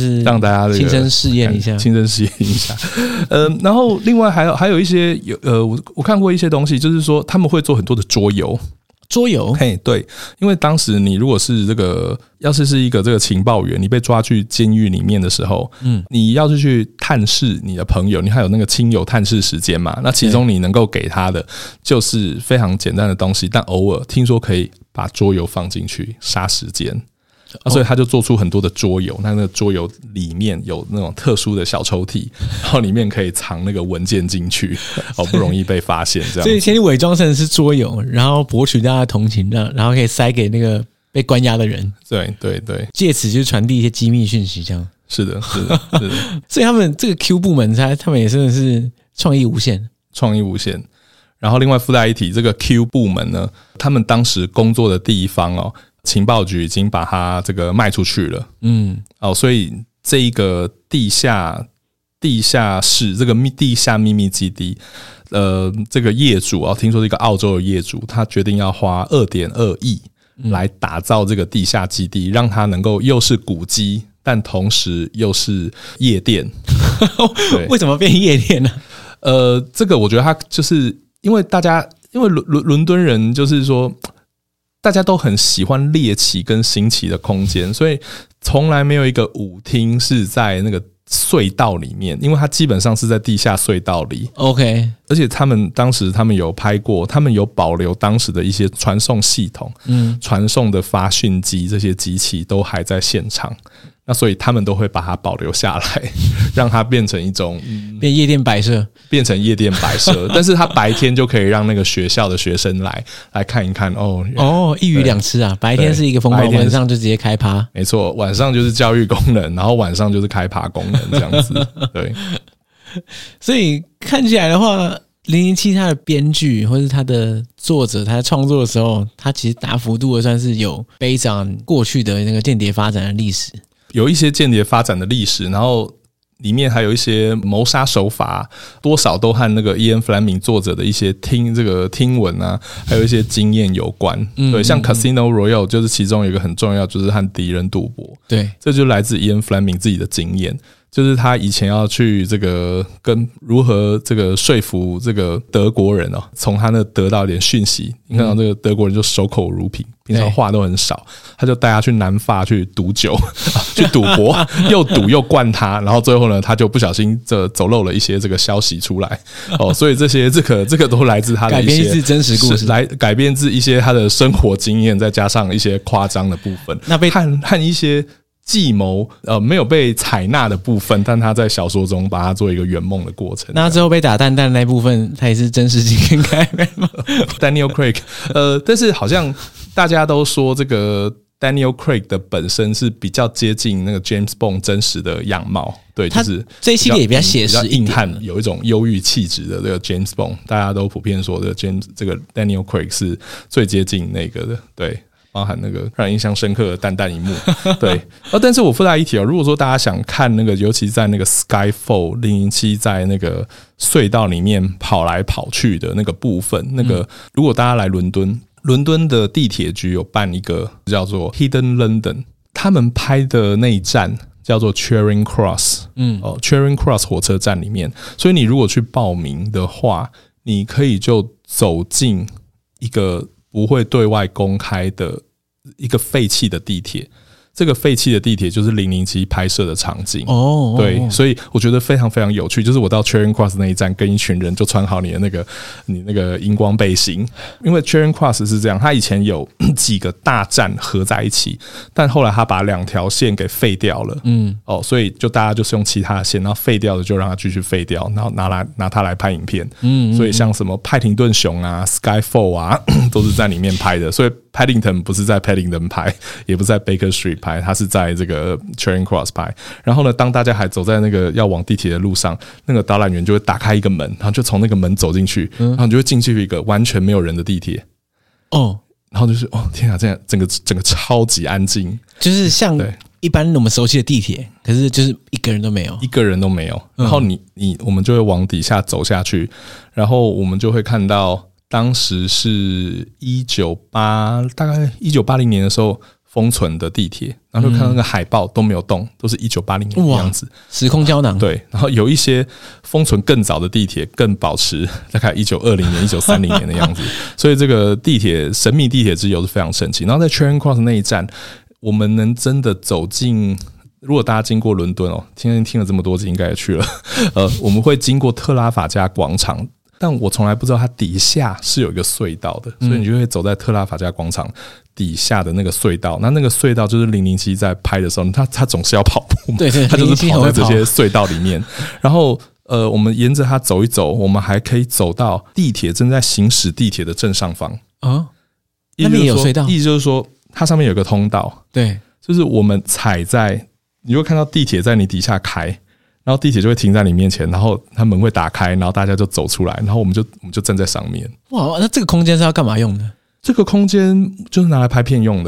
就是让大家、这个、 亲身试验一下， 亲身试验一下。呃，然后另外还有还有一些有呃，我我看过一些东西，就是说他们会做很多的桌游。 桌游， 嘿，对，因为当时你如果是这个，要是是一个这个情报员，你被抓去监狱里面的时候，嗯，你要是去探视你的朋友，你还有那个亲友探视时间嘛？那其中你能够给他的就是非常简单的东西，但偶尔听说可以把桌游放进去杀时间。啊、所以他就做出很多的桌游，那那个桌游里面有那种特殊的小抽屉，然后里面可以藏那个文件进去，哦，不容易被发现。这样， 所以先伪装成是桌游，然后博取大家的同情，然后可以塞给那个被关押的人。 对对对， 借此就传递一些机密讯息，这样。 是的，是的，是的。 所以他们这个 Q 部门，他他们也真的是创意无限， 创意无限。然后另外附带一提，这个 Q 部门呢，他们当时工作的地方哦。情报局已经把它这个卖出去了，嗯，哦，所以这一个地下地下室，这个地下秘密基地，呃，这个业主啊，听说是一个澳洲的业主，他决定要花 二点二亿来打造这个地下基地，让它能够又是古迹，但同时又是夜店。 为什么变夜店呢？ 呃，这个我觉得他就是因为大家，因为伦伦敦人就是说。大家都很喜欢猎奇跟新奇的空间，所以从来没有一个舞厅是在那个隧道里面，因为它基本上是在地下隧道里。 OK， 而且他们当时他们有拍过，他们有保留当时的一些传送系统，嗯，传送的发讯机这些机器都还在现场。那所以他们都会把它保留下来，让它变成一种、 嗯、变夜店摆设， 变成夜店摆设。但是它白天就可以让那个学校的学生来来看一看哦哦，一鱼两吃啊！白天是一个风暴，晚上就直接开趴。 没错，晚上就是教育功能，然后晚上就是开趴功能这样子。对， 所以看起来的话，零零七它的编剧或是它的作者，他在创作的时候，他其实大幅度的算是有背上过去的那个间谍发展的历史。 有一些间谍发展的历史，然后里面还有一些谋杀手法，多少都和那个 Ian Fleming 作者的一些听这个听闻啊，还有一些经验有关。嗯、对，像 Casino Royale 就是其中有一个很重要，就是和敌人赌博。 对， 这就来自 Ian Fleming 自己的经验。就是他以前要去这个跟如何这个说服这个德国人哦，从他那得到一点讯息。你看到这个德国人就守口如瓶，平常话都很少，他就带他去南法去赌酒，去赌博，又赌又灌他，然后最后呢，他就不小心这走漏了一些这个消息出来哦，所以这些这个这个都来自他的一些改编自真实故事， 来改编自一些他的生活经验，再加上一些夸张的部分， 那被和和一些。计谋呃没有被采纳的部分，但他在小说中把它做一个圆梦的过程。 那之后被打蛋蛋的那部分，他也是真实经验改编吗 ？Daniel Craig， 呃，但是好像大家都说这个 Daniel Craig 的本身是比较接近那个 James Bond 真实的样貌，对，就是这一系列也比较写实、 硬汉，有一种忧郁气质的这个 James Bond， 大家都普遍说的 James 这个 Daniel Craig 是最接近那个的，对。包含那个让人印象深刻的淡淡一幕，对。哦，但是我附带一提哦，如果说大家想看那个，尤其在那个 Skyfall 零零七在那个隧道里面跑来跑去的那个部分，那个如果大家来伦敦，伦敦的地铁局有办一个叫做 Hidden London， 他们拍的那一站叫做 Charing Cross， 嗯，哦 ，Charing Cross 火车站里面，所以你如果去报名的话，你可以就走进一个。不会对外公开的一个废弃的地铁，这个废弃的地铁就是零零七拍摄的场景哦，对，所以我觉得非常非常有趣。就是我到 Charing Cross 那一站，跟一群人就穿好你的那个你那个荧光背心，因为 Charing Cross 是这样，它以前有几个大站合在一起，但后来他把两条线给废掉了，嗯，哦，所以就大家就是用其他的线，然后废掉的就让它继续废掉，然后拿来拿它来拍影片，嗯，所以像什么派廷顿熊啊、Skyfall 啊，都是在里面拍的，所以 Paddington 不是在 Paddington 拍，也不是在 Baker Street 拍，他是在这个 Charing Cross 拍。然后呢，当大家还走在那个要往地铁的路上，那个导览员就会打开一个门，然后就从那个门走进去，然后你就会进去一个完全没有人的地铁。哦，然后就是哦天啊，这样整个整个超级安静， 就是像一般我们熟悉的地铁，可是就是一个人都没有， 一个人都没有。然后你你我们就会往底下走下去，然后我们就会看到。当时是一九八大概一九八零年的时候封存的地铁，然后就看到那个海报都没有动，都是一九八零年的样子， 时空胶囊。 对，然后有一些封存更早的地铁，更保持大概一九二零年、一九三零年的样子，所以这个地铁神秘地铁之友是非常神奇。然后在 Charing Cross 那一站，我们能真的走进。如果大家经过伦敦哦，今天听了这么多集，应该也去了。呃，我们会经过特拉法加广场，但我从来不知道它底下是有一个隧道的，所以你就会走在特拉法加广场底下的那个隧道。那那个隧道就是零零七在拍的时候，他他总是要跑步嘛， 对对， 他就是跑在这些隧道里面。然后呃，我们沿着它走一走，我们还可以走到地铁正在行驶地铁的正上方啊。 那边也有隧道， 意思就是说它上面有个通道， 对， 就是我们踩在。你会看到地铁在你底下开，然后地铁就会停在你面前，然后它门会打开，然后大家就走出来，然后我们就我们就站在上面。 哇，那这个空间是要干嘛用的？ 这个空间就是拿来拍片用的，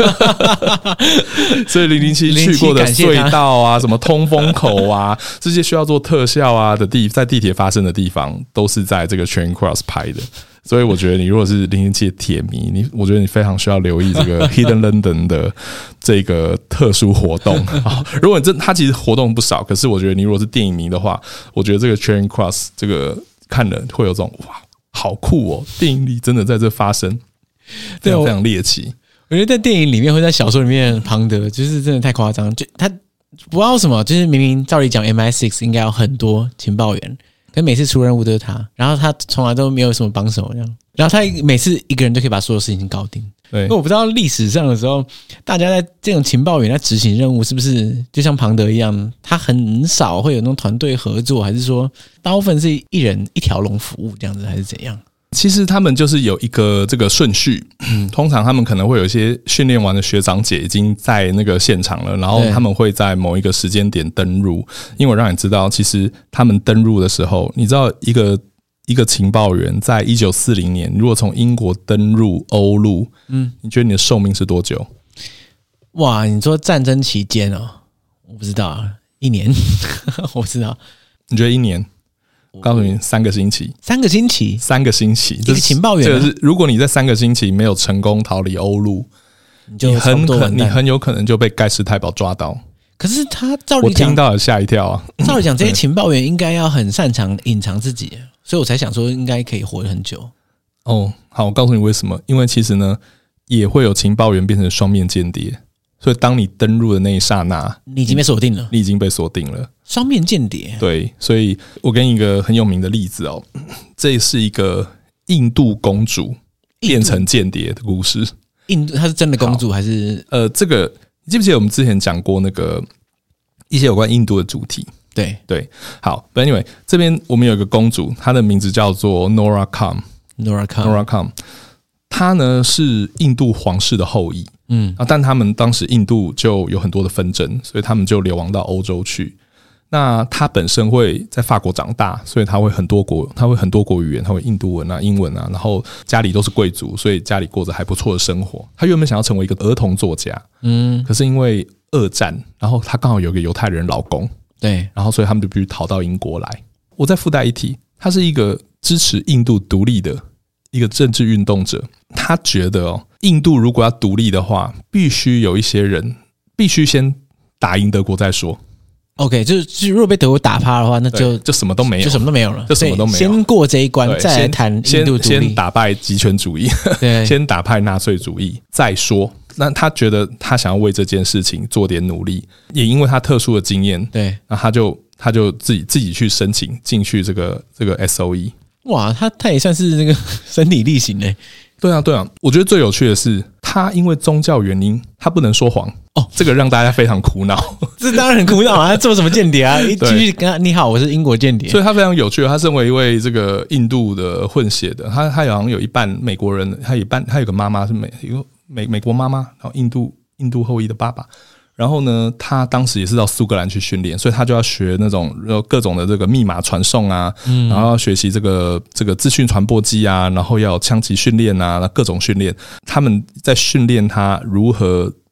所以零零七去过的隧道啊，什么通风口啊，这些需要做特效啊的地，在地铁发生的地方，都是在这个 Charing Cross 拍的。所以我觉得你如果是零零七的铁迷，你我觉得你非常需要留意这个 Hidden London 的这个特殊活动。如果你真它其实活动不少，可是我觉得你如果是电影迷的话，我觉得这个 Charing Cross 这个看了会有这种哇，好酷哦！电影里真的在这发生，非常非常猎奇。 我觉得在电影里面或在小说里面，庞德就是真的太夸张，就他不知道什么，就是明明照理讲 M I 六 应该有很多情报员。可每次出任务都是他，然后他从来都没有什么帮手这样，然后他每次一个人就可以把所有事情搞定。对，因为我不知道历史上的时候，大家在这种情报员在执行任务，是不是就像庞德一样，他很少会有那种团队合作，还是说大部分是一人一条龙服务这样子，还是怎样？ 其实他们就是有一个这个顺序，通常他们可能会有一些训练完的学长姐已经在那个现场了，然后他们会在某一个时间点登入。因为我让你知道，其实他们登入的时候，你知道一个一个情报员在一九四零年如果从英国登入欧陆，嗯，你觉得你的寿命是多久？ 哇，你说战争期间哦，我不知道啊，一年，我不知道， 你觉得一年？我告诉你，三个星期， 三个星期， 三个星期， 一个情报员、啊。 这个是，如果你在三个星期没有成功逃离欧陆， 你就你很可你很有可能就被盖世太保抓到。 可是他照理讲， 我听到了吓一跳啊！ 照理讲，这些情报员应该要很擅长隐藏自己，所以我才想说，应该可以活得很久。 哦，好，我告诉你为什么？因为其实呢，也会有情报员变成双面间谍。所以，当你登入的那一刹那， 你已经被锁定了。 你已经被锁定了。 双面间谍。 对，所以我给你一个很有名的例子哦，这是一个印度公主变成间谍的故事。 印度她是真的公主还是？ 呃，这个你记不记得我们之前讲过那个一些有关印度的主题？ 对对，好 ，But anyway， 这边我们有一个公主，她的名字叫做 Nora Khan。Nora Khan，Nora Khan， 她呢是印度皇室的后裔。嗯，但他们当时印度就有很多的纷争，所以他们就流亡到欧洲去。那他本身会在法国长大，所以他会很多国，他会很多国语言，他会印度文啊、英文啊，然后家里都是贵族，所以家里过着还不错的生活。他原本想要成为一个儿童作家，嗯，可是因为二战，然后他刚好有一个犹太人老公， 对， 然后所以他们就必须逃到英国来。我再附带一提，他是一个支持印度独立的一个政治运动者，他觉得哦，印度如果要独立的话，必须有一些人必须先打赢德国再说。 OK， 就是，如果被德国打趴的话，那就就什么都没有， 就什么都没有了， 就什么都没有。 先过这一关，再来谈印度独立。 先先打败极权主义，对，先打败纳粹主义再说。那他觉得他想要为这件事情做点努力，也因为他特殊的经验， 对， 那他就他就自己自己去申请进去这个这个 S O E。 哇，他他也算是那个身体力行嘞。 对啊，对啊，我觉得最有趣的是，他因为宗教原因，他不能说谎哦，这个让大家非常苦恼。 这当然很苦恼啊，他做什么间谍啊？一继续跟他你好，我是英国间谍， 所以他非常有趣。他身为一位这个印度的混血的，他他好像有一半美国人，他一半他有个妈妈是美一个美美国妈妈，然后印度印度后裔的爸爸。然后呢，他当时也是到苏格兰去训练，所以他就要学那种各种的这个密码传送啊，嗯、然后要学习这个这个资讯传播机啊，然后要有枪击训练啊，各种训练。他们在训练他如何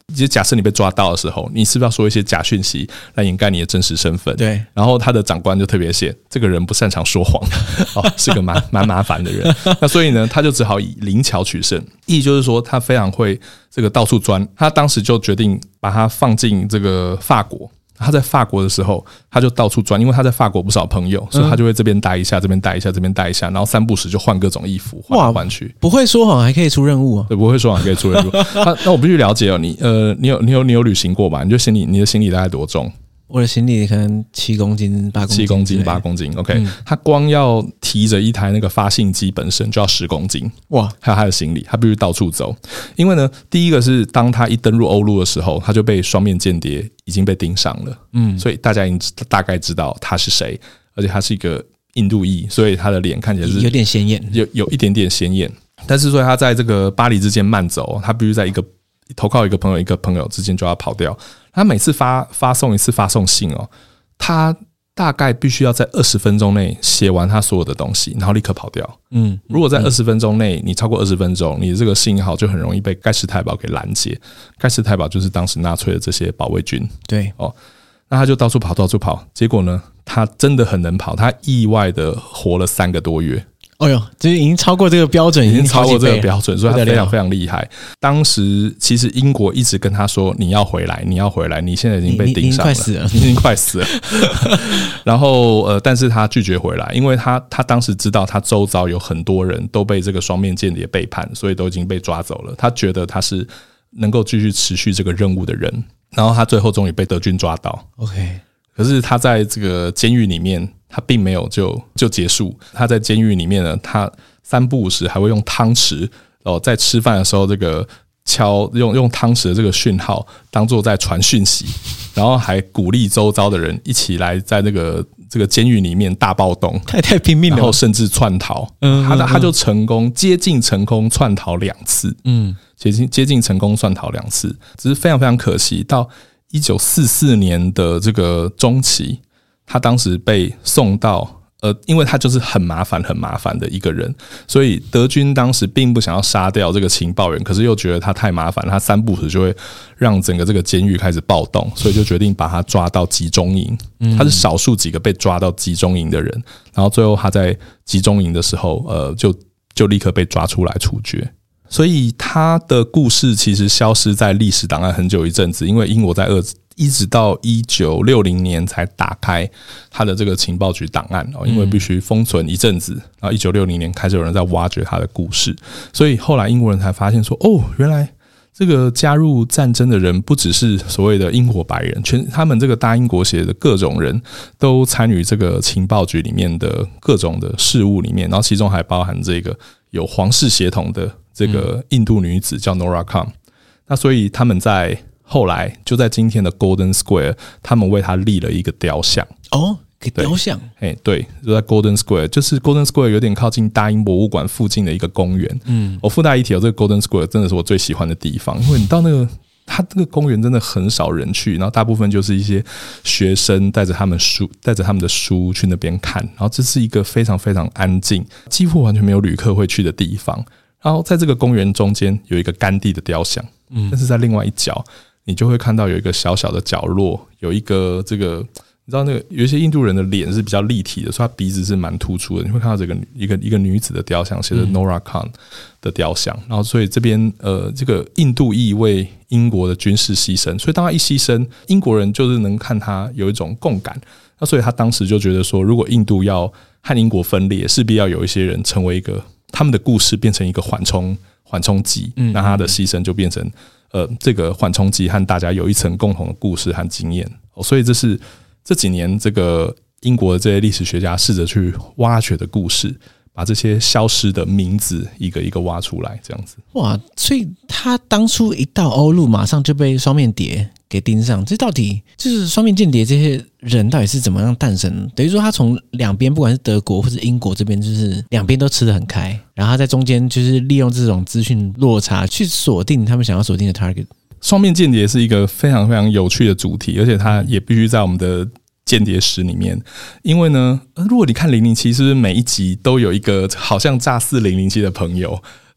就假设你被抓到的时候，你是不是要说一些假讯息来掩盖你的真实身份？ 对。 然后他的长官就特别写，这个人不擅长说谎，哦，是个蛮蛮麻烦的人。那所以呢，他就只好以灵巧取胜，意就是说他非常会这个到处钻。他当时就决定把他放进这个法国。他在法国的时候，他就到处钻，因为他在法国不少朋友，所以他就会这边待一下，这边待一下，这边待一下，然后三不时就换各种衣服，换来换去。 不会说谎还可以出任务啊？ 对，不会说谎还可以出任务。那那我必须了解哦，你呃，你有你有你有旅行过吧？你就行李，你的行李大概多重？ 我的行李可能七公斤、八公斤， 七公斤、八公斤。OK，、嗯、他光要提着一台那个发信机本身就要十公斤，哇！还有他的行李，他必须到处走。因为呢，第一个是当他一登入欧陆的时候，他就被双面间谍已经被盯上了，嗯，所以大家已经大概知道他是谁，而且他是一个印度裔，所以他的脸看起来是有点显眼， 有有一点点显眼。但是所以他在这个巴黎之间慢走，他必须在一个投靠一个朋友一个朋友之间就要跑掉。他每次发发送一次发送信哦，他大概必须要在二十分钟内写完他所有的东西，然后立刻跑掉。嗯，如果在二十分钟内你超过二十分钟，你这个信号就很容易被盖世太保给拦截。盖世太保就是当时纳粹的这些保卫军。 对哦， 那他就到处跑到处跑，结果呢，他真的很能跑，他意外的活了三个多月。 哦呦，就是已经超过这个标准， 已经超过这个标准，所以他非常非常厉害。当时其实英国一直跟他说：“你要回来，你要回来，你现在已经被盯上了， 你已经快死了。”然后呃，但是他拒绝回来，因为他他当时知道他周遭有很多人都被这个双面间谍背叛，所以都已经被抓走了。他觉得他是能够继续持续这个任务的人。然后他最后终于被德军抓到。 OK， 可是他在这个监狱里面。他并没有就就结束，他在监狱里面呢，他三不五时还会用汤匙哦，在吃饭的时候这个敲用用汤匙的这个讯号当作在传讯息，然后还鼓励周遭的人一起来在这个这个监狱里面大暴动， 太太拼命了， 然后甚至窜逃，嗯，他他就成功接近成功窜逃两次，嗯，接近接近成功窜逃两次，只是非常非常可惜，到一九四四年的这个中期。他当时被送到，呃，因为他就是很麻烦、很麻烦的一个人，所以德军当时并不想要杀掉这个情报员，可是又觉得他太麻烦，他三不时就会让整个这个监狱开始暴动，所以就决定把他抓到集中营。他是少数几个被抓到集中营的人，然后最后他在集中营的时候，呃，就就立刻被抓出来处决。所以他的故事其实消失在历史档案很久一阵子，因为英国在二一直到一九六零年才打开他的这个情报局档案，因为必须封存一阵子，然后一九六零年开始有人在挖掘他的故事，所以后来英国人才发现说，哦，原来这个加入战争的人不只是所谓的英国白人，全他们这个大英国协的各种人都参与这个情报局里面的各种的事务里面，然后其中还包含这个有皇室血统的这个印度女子叫 Nora Khan， 那所以他们在后来就在今天的 Golden Square， 他们为他立了一个雕像。 哦，一个雕像？ 哎，对，就在 Golden Square， 就是 Golden Square 有点靠近大英博物馆附近的一个公园。嗯，我附带一提，这个 Golden Square 真的是我最喜欢的地方，因为你到那个它这个公园真的很少人去，然后大部分就是一些学生带着他们书，带着他们的书去那边看，然后这是一个非常非常安静，几乎完全没有旅客会去的地方。然后在这个公园中间有一个甘地的雕像，嗯，但是在另外一角。你就会看到有一个小小的角落，有一个这个，你知道那个有一些印度人的脸是比较立体的，所以他鼻子是蛮突出的。你会看到这个一个一个女子的雕像，写着 Nora Khan 的雕像。然后，所以这边呃，这个印度裔为英国的军事牺牲，所以当他一牺牲，英国人就是能看他有一种共感。那所以他当时就觉得说，如果印度要和英国分裂，势必要有一些人成为一个他们的故事变成一个缓冲缓冲剂，那他的牺牲就变成。呃，这个缓冲剂和大家有一层共同的故事和经验，哦，所以这是这几年这个英国的这些历史学家试着去挖掘的故事，把这些消失的名字一个一个挖出来，这样子。 哇，所以他当初一到欧陆，马上就被双面谍给盯上，这到底就是双面间谍这些人到底是怎么样诞生？等于说他从两边，不管是德国或者英国这边，就是两边都吃得很开，然后他在中间就是利用这种资讯落差去锁定他们想要锁定的 target。 双面间谍是一个非常非常有趣的主题，而且它也必须在我们的间谍史里面，因为呢，如果你看零零七，是不是每一集都有一个好像炸死零零七的朋友？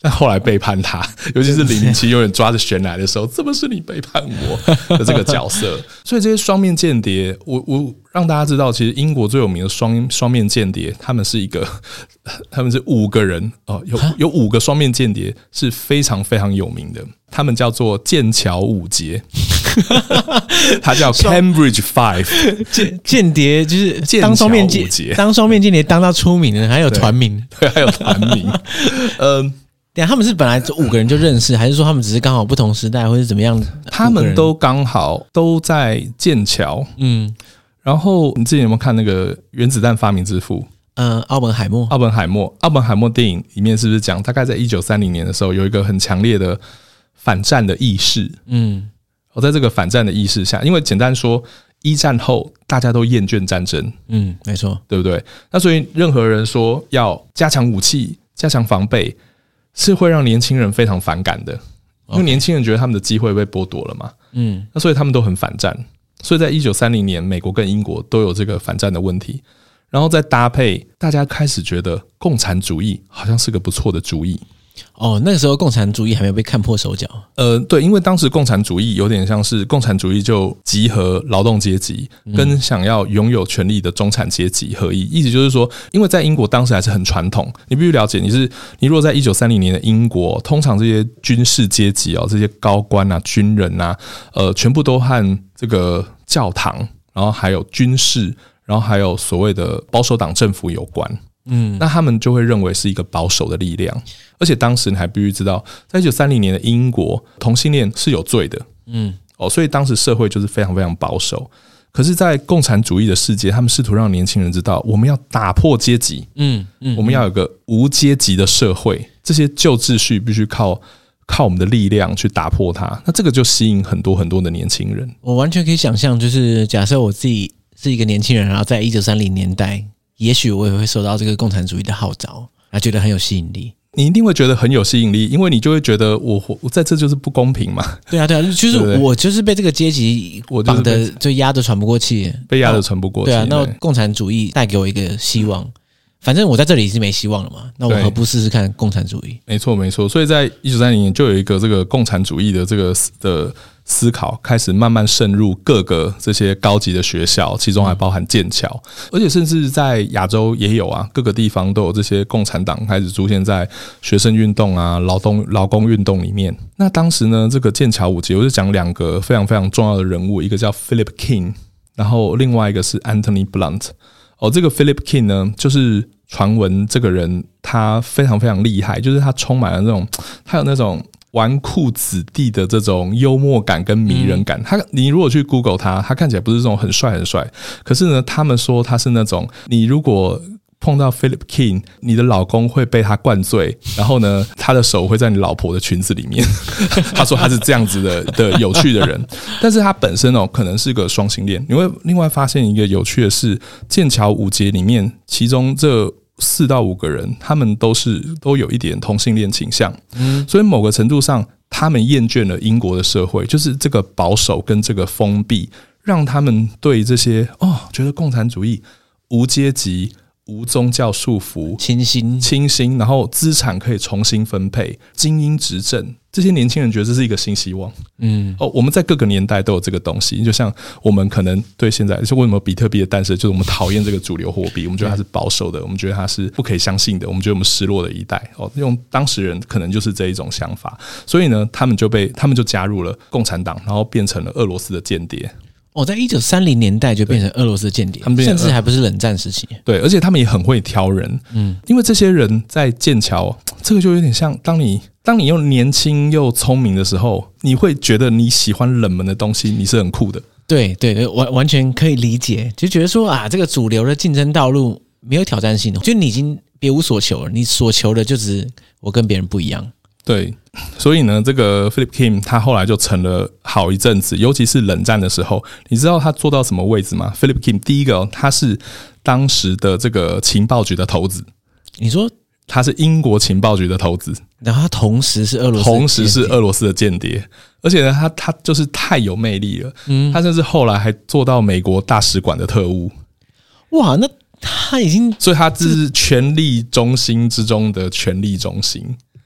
但后来背叛他，尤其是零零七永远抓着悬崖的时候，怎么是你背叛我的这个角色？所以这些双面间谍，我我让大家知道，其实英国最有名的双双面间谍，他们是一个，他们是五个人哦，有有五个双面间谍是非常非常有名的，他们叫做剑桥五杰，他叫 Cambridge Five 间间谍，就是当双面间谍，当双面间谍当到出名的，还有团名， 对，还有团名，呃。 对啊，他们是本来五个人就认识，还是说他们只是刚好不同时代，或是怎么样？ 他们都刚好都在剑桥，嗯。然后你之前有没有看那个《原子弹发明之父》？ 呃，奥本海默。 奥本海默，奥本海默电影里面是不是讲，大概在一九三零年的时候，有一个很强烈的反战的意识？嗯。我在这个反战的意识下，因为简单说，一战后大家都厌倦战争， 嗯，没错， 对不对？那所以任何人说要加强武器、加强防备，是会让年轻人非常反感的，因为年轻人觉得他们的机会被剥夺了嘛。嗯，那所以他们都很反战。所以在一九三零年，美国跟英国都有这个反战的问题，然后再搭配，大家开始觉得共产主义好像是个不错的主意。 哦，那个时候共产主义还没有被看破手脚。 呃，对，因为当时共产主义有点像是共产主义就集合劳动阶级跟想要拥有权力的中产阶级合一，意思就是说，因为在英国当时还是很传统，你必须了解，你是你如果在一九三零年的英国，通常这些军事阶级哦，这些高官啊、军人啊，呃，全部都和这个教堂，然后还有军事，然后还有所谓的保守党政府有关。嗯，那他们就会认为是一个保守的力量，而且当时你还必须知道，在一九三零年的英国，同性恋是有罪的，嗯，哦，所以当时社会就是非常非常保守。可是，在共产主义的世界，他们试图让年轻人知道，我们要打破阶级，嗯嗯，我们要有个无阶级的社会，这些旧秩序必须靠靠我们的力量去打破它。那这个就吸引很多很多的年轻人。 我完全可以想象，就是假设我自己是一个年轻人，然后在一九三零年代。也许我也会受到这个共产主义的号召，然后觉得很有吸引力。 你一定会觉得很有吸引力，因为你就会觉得我我在这就是不公平嘛。 对啊，对啊，就是我就是被这个阶级绑的，就压得喘不过气， 被压得喘不过气。 对啊，那共产主义带给我一个希望。反正我在这里是没希望了嘛，那我何不试试看共产主义？ 没错，没错。所以在一九三零年就有一个这个共产主义的这个的思考开始慢慢渗入各个这些高级的学校，其中还包含剑桥，而且甚至在亚洲也有啊，各个地方都有这些共产党开始出现在学生运动啊、劳动劳工运动里面。那当时呢，这个剑桥五杰，我就讲两个非常非常重要的人物，一个叫 Philip King， 然后另外一个是 Anthony Blunt。哦，这个 Philip King 呢，就是传闻这个人他非常非常厉害，就是他充满了那种，他有那种纨绔子弟的这种幽默感跟迷人感。他，你如果去 Google 他，他看起来不是这种很帅很帅，可是呢，他们说他是那种，你如果碰到 Philip King， 你的老公会被他灌醉，然后呢，他的手会在你老婆的裙子里面。他说他是这样子的的有趣的人，但是他本身哦，可能是个双性恋。你会另外发现一个有趣的是，剑桥五杰里面，其中这四到五个人，他们都是都有一点同性恋倾向。嗯，所以某个程度上，他们厌倦了英国的社会，就是这个保守跟这个封闭，让他们对这些哦，觉得共产主义无阶级。无宗教束缚， 清新清新，然后资产可以重新分配，精英执政，这些年轻人觉得这是一个新希望。嗯，哦，我们在各个年代都有这个东西，就像我们可能对现在，就为什么比特币的诞生，就是我们讨厌这个主流货币，我们觉得它是保守的，我们觉得它是不可以相信的，我们觉得我们失落的一代。哦，用当时人可能就是这一种想法，所以呢，他们就被他们就加入了共产党，然后变成了俄罗斯的间谍。 哦，在一九三零年代就变成俄罗斯间谍，甚至还不是冷战时期。 对，而且他们也很会挑人，嗯，因为这些人在剑桥，这个就有点像当你当你又年轻又聪明的时候，你会觉得你喜欢冷门的东西，你是很酷的。 对对对，完完全可以理解，就觉得说啊，这个主流的竞争道路没有挑战性的，就你已经别无所求了，你所求的就只是我跟别人不一样。 对，所以呢，这个 Philip King 他后来就成了好一阵子，尤其是冷战的时候，你知道他做到什么位置吗 ？Philip King 第一个、哦，他是当时的这个情报局的头子。 你说他是英国情报局的头子， 然后他同时是俄罗斯， 同时是俄罗斯的间谍，而且呢，他他就是太有魅力了，嗯，他甚至后来还做到美国大使馆的特务。 哇，那他已经， 所以他是权力中心之中的权力中心。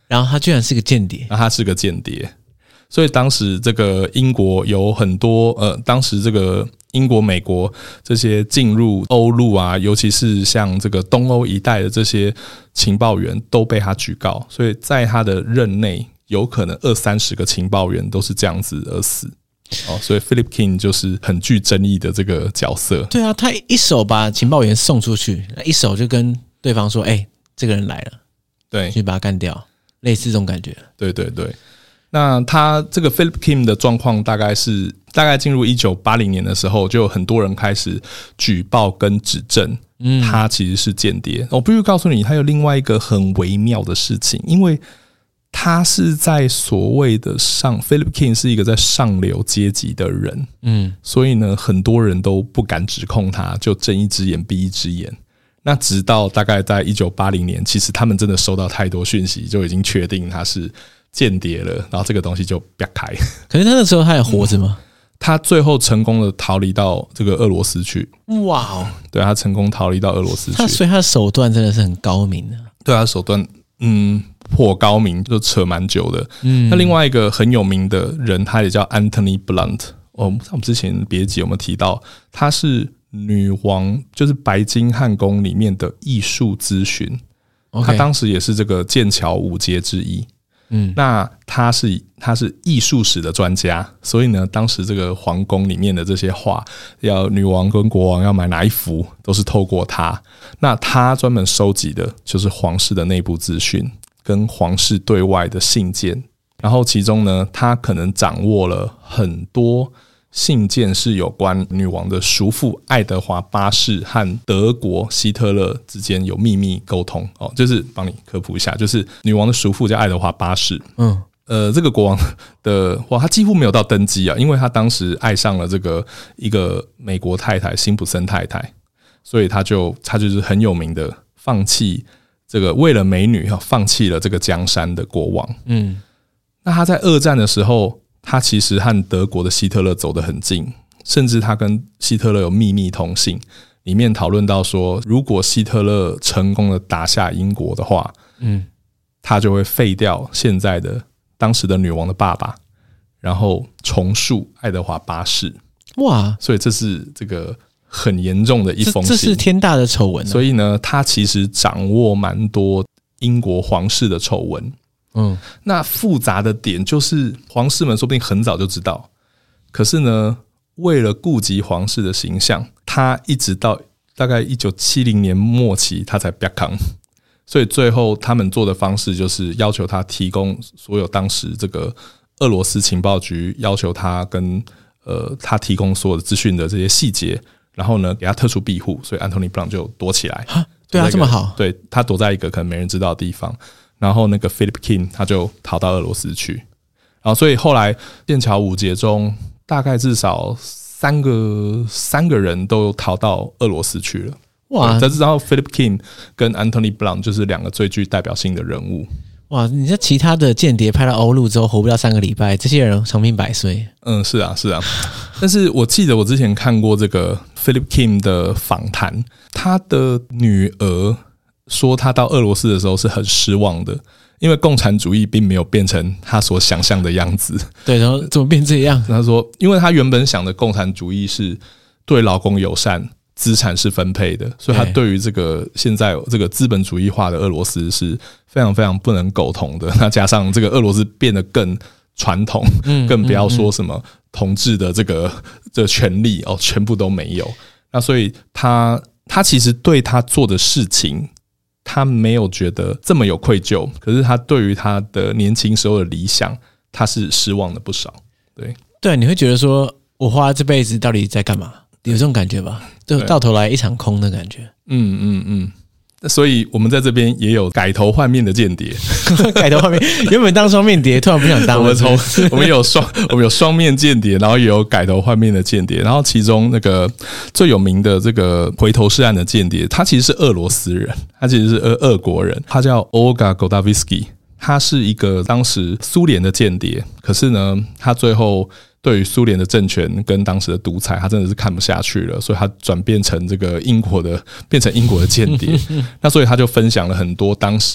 然后他居然是个间谍， 那他是个间谍，所以当时这个英国有很多呃，当时这个英国、美国这些进入欧陆啊，尤其是像这个东欧一带的这些情报员都被他举告，所以在他的任内，有可能二三十个情报员都是这样子而死。哦，所以 Philip King 就是很具争议的这个角色。 对啊，他一手把情报员送出去，一手就跟对方说：“哎、欸，这个人来了， 对， 去把他干掉。”类似这种感觉。 对对对。那他这个 Philip King 的状况大概是，大概进入一九八零年的时候，就有很多人开始举报跟指证，嗯，他其实是间谍。我必须告诉你，他有另外一个很微妙的事情，因为他是在所谓的上 Philip King 是一个在上流阶级的人，嗯，所以呢，很多人都不敢指控他，就睁一只眼闭一只眼。那直到大概在一九八零年，其实他们真的收到太多讯息，就已经确定他是间谍了，然后这个东西就啪开。 可是他那时候他还活着吗？ 嗯，他最后成功的逃离到这个俄罗斯去。 哇哦！ 对，他成功逃离到俄罗斯去。 他所以他的手段真的是很高明的。 对，他的手段嗯颇高明，就扯蛮久的。嗯，那另外一个很有名的人，他也叫 Anthony Blunt。哦，我们之前别集有没有提到？他是女王，就是白金汉宫里面的艺术咨询。Okay. 他当时也是这个剑桥五杰之一。嗯，那他是他是艺术史的专家，所以呢，当时这个皇宫里面的这些画，要女王跟国王要买哪一幅，都是透过他。那他专门收集的就是皇室的内部资讯跟皇室对外的信件，然后其中呢，他可能掌握了很多信件是有关女王的叔父爱德华八世和德国希特勒之间有秘密沟通哦，就是帮你科普一下，就是女王的叔父叫爱德华八世，嗯，呃，这个国王的哇，他几乎没有到登基啊，因为他当时爱上了这个一个美国太太辛普森太太，所以他就他就是很有名的放弃这个为了美女放弃了这个江山的国王，嗯，那他在二战的时候。他其实和德国的希特勒走得很近，甚至他跟希特勒有秘密通信，里面讨论到说，如果希特勒成功的打下英国的话，嗯，他就会废掉现在的当时的女王的爸爸，然后重塑爱德华八世。哇！所以这是这个很严重的一封信， 这, 这是天大的丑闻啊。 所以呢，他其实掌握蛮多英国皇室的丑闻。嗯，那复杂的点就是皇室们说不定很早就知道，可是呢，为了顾及皇室的形象，他一直到大概一九七零年末期他才啪康，所以最后他们做的方式就是要求他提供所有当时这个俄罗斯情报局要求他跟呃他提供所有的资讯的这些细节，然后呢给他特殊庇护，所以 Anthony Blunt 就躲起来。 对啊，这么好， 对，他躲在一个可能没人知道的地方。然后那个 Philip King 他就逃到俄罗斯去，然后所以后来剑桥五杰中大概至少三个三个人都逃到俄罗斯去了。哇！但是然后 Philip King 跟 Anthony Blunt 就是两个最具代表性的人物。 哇！你这其他的间谍派到欧陆之后活不到三个礼拜，这些人长命百岁。 嗯，是啊，是啊。但是我记得我之前看过这个 Philip King 的访谈，他的女儿。说他到俄罗斯的时候是很失望的，因为共产主义并没有变成他所想象的样子。 对，然后怎么变这样？ 他说，因为他原本想的共产主义是对劳工友善，资产是分配的，所以他对于这个现在这个资本主义化的俄罗斯是非常非常不能苟同的。那加上这个俄罗斯变得更传统，更不要说什么统治的这个这个权利哦，全部都没有。那所以他他其实对他做的事情。他没有觉得这么有愧疚，可是他对于他的年轻时候的理想，他是失望了不少。对对，你会觉得说，我花这辈子到底在干嘛？有这种感觉吧？就到头来一场空的感觉。 嗯嗯嗯。所以我们在这边也有改头换面的间谍， 改头换面，原本当双面谍，突然不想当了。 我们从我们有双我们有双面间谍，然后也有改头换面的间谍。然后其中那个最有名的这个回头是岸的间谍，他其实是俄罗斯人，他其实是俄俄国人，他叫 Olga Goldavsky， 他是一个当时苏联的间谍，可是呢，他最后。对于苏联的政权跟当时的独裁，他真的是看不下去了，所以他转变成这个英国的，变成英国的间谍。那所以他就分享了很多当时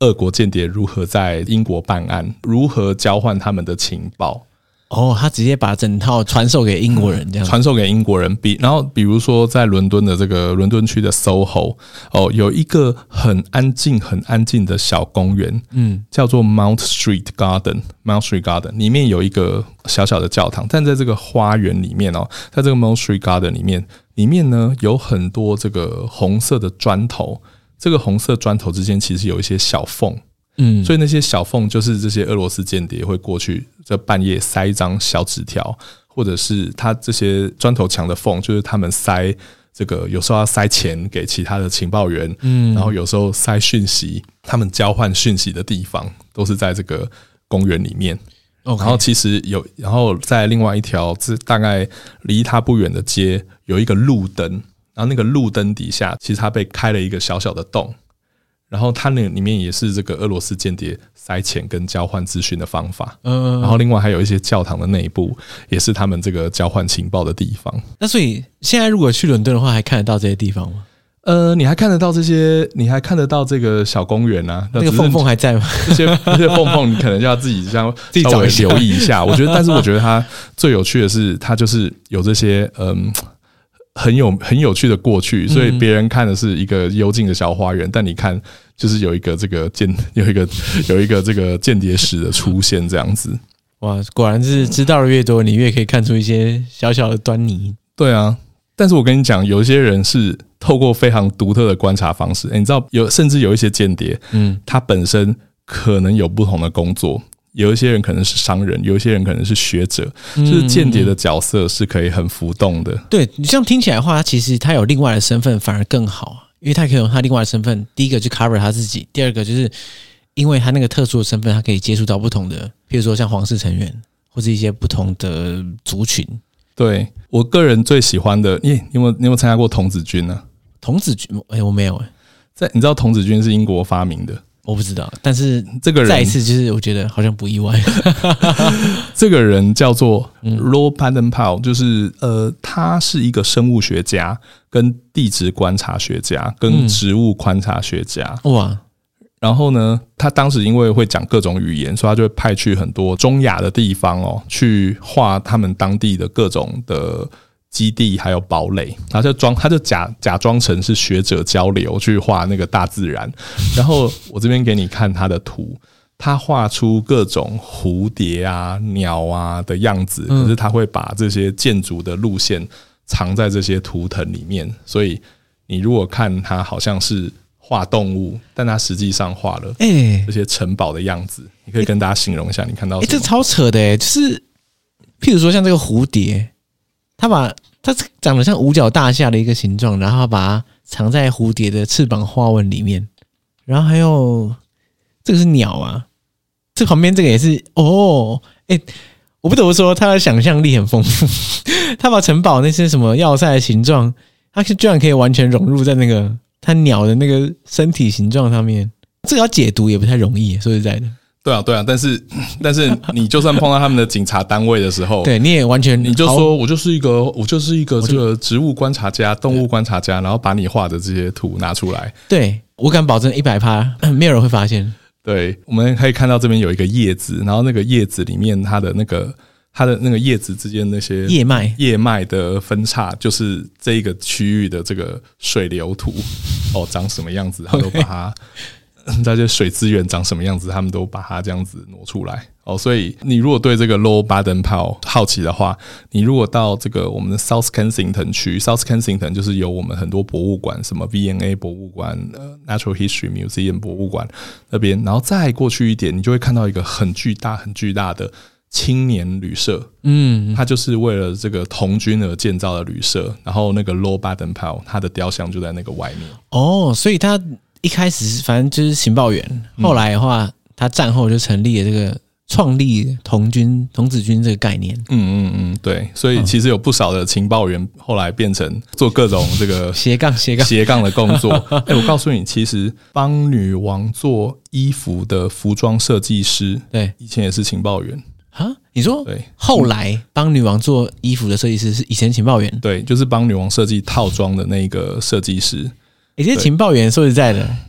俄国间谍如何在英国办案，如何交换他们的情报。 哦，他直接把整套传授给英国人，这样传授给英国人。比然后比如说在伦敦的这个伦敦区的 S O H O 哦，有一个很安静、很安静的小公园，嗯，叫做 Mount Street Garden。Mount Street Garden 里面有一个小小的教堂，但在这个花园里面哦，在这个 Mount Street Garden 里面，里面呢有很多这个红色的砖头，这个红色砖头之间其实有一些小缝。嗯，所以那些小缝就是这些俄罗斯间谍会过去，在半夜塞一张小纸条，或者是他这些砖头墙的缝，就是他们塞这个有时候要塞钱给其他的情报员，嗯，然后有时候塞讯息，他们交换讯息的地方都是在这个公园里面。Okay. 然后其实有，然后在另外一条大概离他不远的街有一个路灯，然后那个路灯底下其实它被开了一个小小的洞。然后它那里面也是这个俄罗斯间谍塞钱跟交换资讯的方法，嗯，然后另外还有一些教堂的内部也是他们这个交换情报的地方。 那所以现在如果去伦敦的话，还看得到这些地方吗？ 呃，你还看得到这些，你还看得到这个小公园啊， 那个缝缝还在吗？ 这些这些缝缝，你可能就要自己这样自己稍微留意一下。我觉得，但是我觉得它最有趣的是，它就是有这些嗯。很有很有趣的过去，所以别人看的是一个幽静的小花园，但你看就是有一个这个间有一个有一个这个间谍史的出现，这样子。 哇，果然是知道的越多，你越可以看出一些小小的端倪。 对啊，但是我跟你讲，有一些人是透过非常独特的观察方式，欸、你知道有甚至有一些间谍，嗯，他本身可能有不同的工作。有一些人可能是商人，有一些人可能是学者，就是间谍的角色是可以很浮动的。 对，你这样听起来的话，其实他有另外的身份反而更好，因为他可以用他另外的身份，第一个就 cover 他自己，第二个就是因为他那个特殊的身份，他可以接触到不同的，譬如说像皇室成员或是一些不同的族群。 对，我个人最喜欢的，你有没有你有没有参加过童子军呢、啊？ 童子军，哎、欸，我没有哎、欸。 在你知道童子军是英国发明的？ 我不知道，但是这个人再一次就是我觉得好像不意外。 这个人叫做 Lord Baden-Powell， 就是呃，他是一个生物学家、跟地质观察学家、跟植物观察学家。嗯、哇！然后呢，他当时因为会讲各种语言，所以他就会派去很多中亚的地方哦，去画他们当地的各种的基地还有堡垒，然后就装，他就假假装成是学者交流去画那个大自然。然后我这边给你看他的图，他画出各种蝴蝶啊、鸟啊的样子，可是他会把这些建筑的路线藏在这些图腾里面，所以你如果看他好像是画动物，但他实际上画了这些城堡的样子。你可以跟大家形容一下，你看到什么？ 欸、这超扯的哎、欸，就是譬如说像这个蝴蝶。他把它长得像五角大厦的一个形状，然后把它藏在蝴蝶的翅膀花纹里面。然后还有这个是鸟啊，这旁边这个也是哦，哎、欸，我不得不说他的想象力很丰富。他把城堡那些什么要塞的形状，他居然可以完全融入在那个他鸟的那个身体形状上面。这个要解读也不太容易，说实在的。 对啊，对啊，但是但是你就算碰到他们的警察单位的时候， 对，你也完全你就说我就是一个我就是一个这个植物观察家、动物观察家，然后把你画的这些图拿出来， 对我敢保证一百趴没有人会发现。 对，我们可以看到这边有一个叶子，然后那个叶子里面它的那个它的那个叶子之间那些叶脉叶脉的分叉，就是这一个区域的这个水流图哦，长什么样子，它都把它。这些水资源长什么样子，他们都把它这样子挪出来哦。所以你如果对这个 Lord Baden-Powell 好奇的话，你如果到这个我们的 South Kensington 区 ，South Kensington 就是有我们很多博物馆，什么 V N A 博物馆、呃 Natural History Museum 博物馆那边，然后再过去一点，你就会看到一个很巨大、很巨大的青年旅社。嗯，它就是为了这个童军而建造的旅社。然后那个 Lord Baden-Powell 他的雕像就在那个外面。 哦，所以他。一开始反正就是情报员，后来的话，他战后就成立了这个创立童军童子军这个概念。 嗯嗯嗯，对，所以其实有不少的情报员后来变成做各种这个斜杠斜杠斜杠的工作。哎、欸，我告诉你，其实帮女王做衣服的服装设计师，对，以前也是情报员。 啊，你说对？后来帮女王做衣服的设计师是以前情报员？ 对，就是帮女王设计套装的那个设计师。 欸、这些情报员说实在的，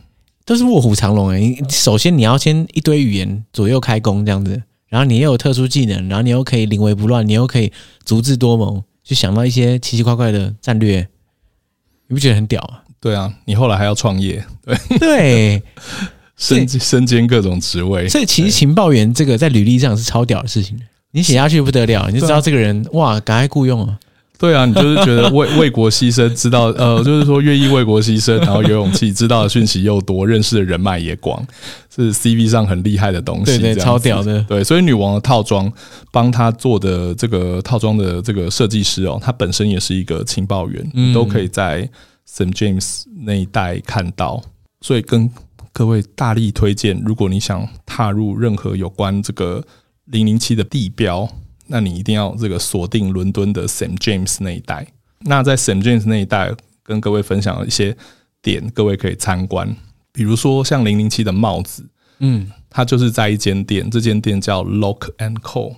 都是卧虎藏龙诶。首先你要先一堆语言左右开弓这样子，然后你又有特殊技能，然后你又可以临危不乱，你又可以足智多谋，去想到一些奇奇怪怪的战略，你不觉得很屌啊？ 对啊，你后来还要创业，对对， 身身兼各种职位， 所以其实情报员这个在履历上是超屌的事情，你写下去不得了，你就知道这个人哇，赶快雇用啊！ 对啊，你就是觉得为为国牺牲，知道呃，就是说愿意为国牺牲，然后有勇气，知道的讯息又多，认识的人脉也广，是 C V 上很厉害的东西。 对对，超屌的。 对，所以女王的套装帮她做的这个套装的这个设计师哦，他本身也是一个情报员，嗯、都可以在 Saint James 那一带看到。所以跟各位大力推荐，如果你想踏入任何有关这个零零七的地标。那你一定要这个锁定伦敦的 Saint James 那一带。那在 Saint James 那一带，跟各位分享一些点，各位可以参观。比如说像零零七的帽子，嗯，它就是在一间店，这间店叫 Lock and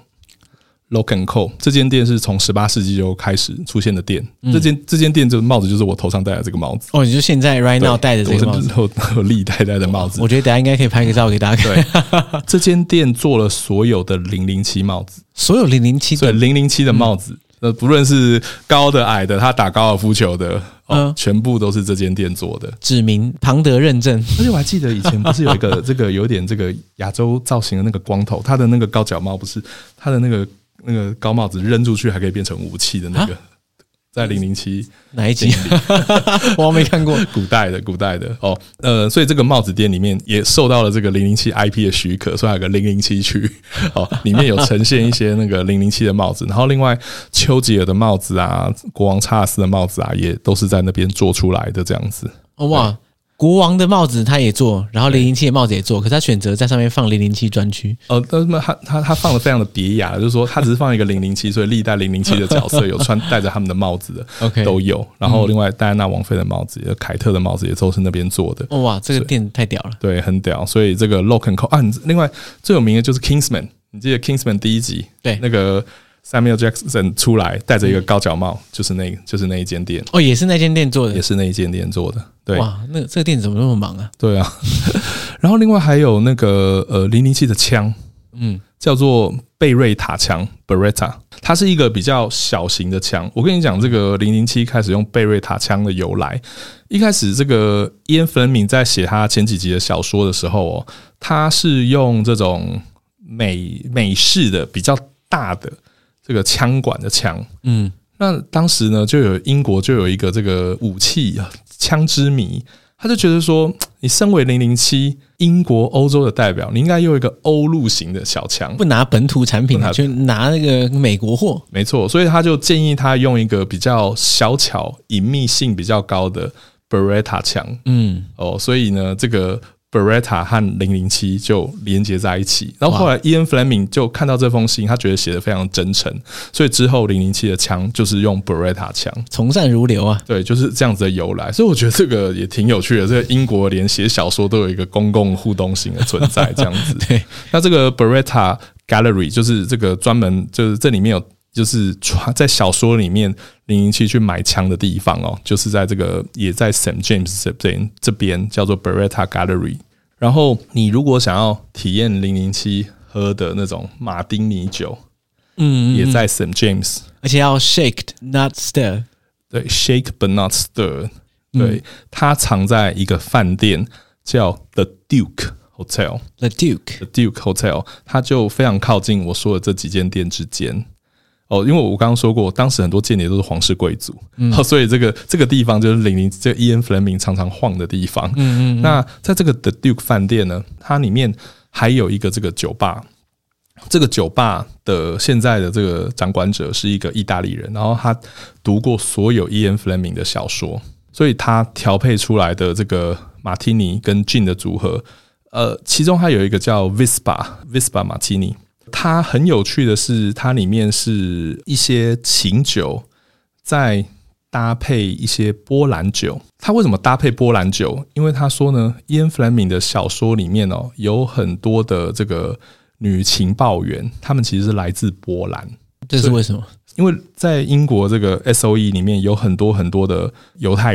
Co。Lock and Co 这间店是从十八世纪就开始出现的店。嗯、这间这间店这个帽子就是我头上戴的这个帽子。 哦，你就现在 right now 戴的这个帽子， 我历代戴的帽子。 我觉得等一下应该可以拍个照给大家看。 这间店做了所有的零零七帽子， 所有零零七， 对零零七的帽子，呃、嗯，不论是高的、矮的，他打高尔夫球的，哦，嗯、全部都是这间店做的， 指名庞德认证。 而且我还记得以前不是有一个这个有点这个亚洲造型的那个光头，他的那个高脚帽不是他的那个。那个高帽子扔出去还可以变成武器的那个，啊、在零零七哪一集？我没看过。 古代的，古代的哦，呃，所以这个帽子店里面也受到了这个零零七 I P 的许可，所以还有个零零七区哦，里面有呈现一些那个零零七的帽子，然后另外丘吉尔的帽子啊，国王查尔斯的帽子啊，也都是在那边做出来的这样子。 哦、哇！国王的帽子他也做，然后零零七的帽子也做，可是他选择在上面放零零七专区。 呃，但是他他他放的非常的别雅，就是说他只是放一个零零七，所以历代零零七的角色有穿戴着他们的帽子的，OK 都有。然后另外戴安娜王妃的帽子，有凯特的帽子也都是那边做的。 哦、哇，这个店太屌了， 对，很屌。所以这个 Lock and Co 啊，另外最有名的就是 Kingsman， 你记得 Kingsman 第一集对那个。Samuel Jackson 出来戴着一个高脚帽，就是那就是那一间店哦，也是那间店做的， 也是那一间店做的。对， 哇，那这个店怎么那么忙啊？ 对啊，然后另外还有那个呃零零七的枪，嗯，叫做贝瑞塔枪 Beretta， 它是一个比较小型的枪。我跟你讲，这个零零七开始用贝瑞塔枪的由来，一开始这个伊恩·弗雷明在写他前几集的小说的时候哦，他是用这种美美式的比较大的。这个枪管的枪，嗯，那当时呢，就有英国就有一个这个武器枪之迷，他就觉得说，你身为零零七英国欧洲的代表，你应该用一个欧陆型的小枪， 不拿本土产品，就拿那个美国货。 没错，所以他就建议他用一个比较小巧、隐秘性比较高的 Beretta 枪，嗯，哦，所以呢，这个。Beretta 和零零七就连接在一起，然后后来 Ian Fleming 就看到这封信，他觉得写得非常真诚，所以之后零零七的枪就是用 Beretta 枪， 从善如流啊。 对，就是这样子的由来，所以我觉得这个也挺有趣的。这个英国连写小说都有一个公共互动性的存在，这样子。 对， 那这个 Beretta Gallery 就是这个专门就是这里面有。就是在小说里面零零七去买枪的地方哦，就是在这个也在 Saint James 这边这边叫做 Beretta Gallery。然后你如果想要体验零零七喝的那种马丁尼酒，嗯，也在 Saint James， 而且要 shaked not stir。 对 ，shake but not stir。对，它藏在一个饭店叫 The Duke Hotel。The Duke，The Duke Hotel， 它就非常靠近我说的这几间店之间。哦，因为我刚刚说过，当时很多间谍都是皇室贵族，嗯，所以这个这个地方就是零零这个 Ian Fleming 常常晃的地方。嗯嗯嗯。那在这个 The Duke 饭店呢，它里面还有一个这个酒吧，这个酒吧的现在的这个掌管者是一个意大利人，然后他读过所有 Ian Fleming 的小说，所以他调配出来的这个马提尼跟 gin 的组合，呃，其中还有一个叫 Vispa Vispa 马提尼。它很有趣的是，它里面是一些琴酒，再搭配一些波兰酒。它为什么搭配波兰酒？因为他说呢 ，Ian Fleming 的小说里面哦，有很多的这个女情报员，她们其实是来自波兰。 这是为什么？ 因为在英国这个 S O E 里面有很多很多的犹太人。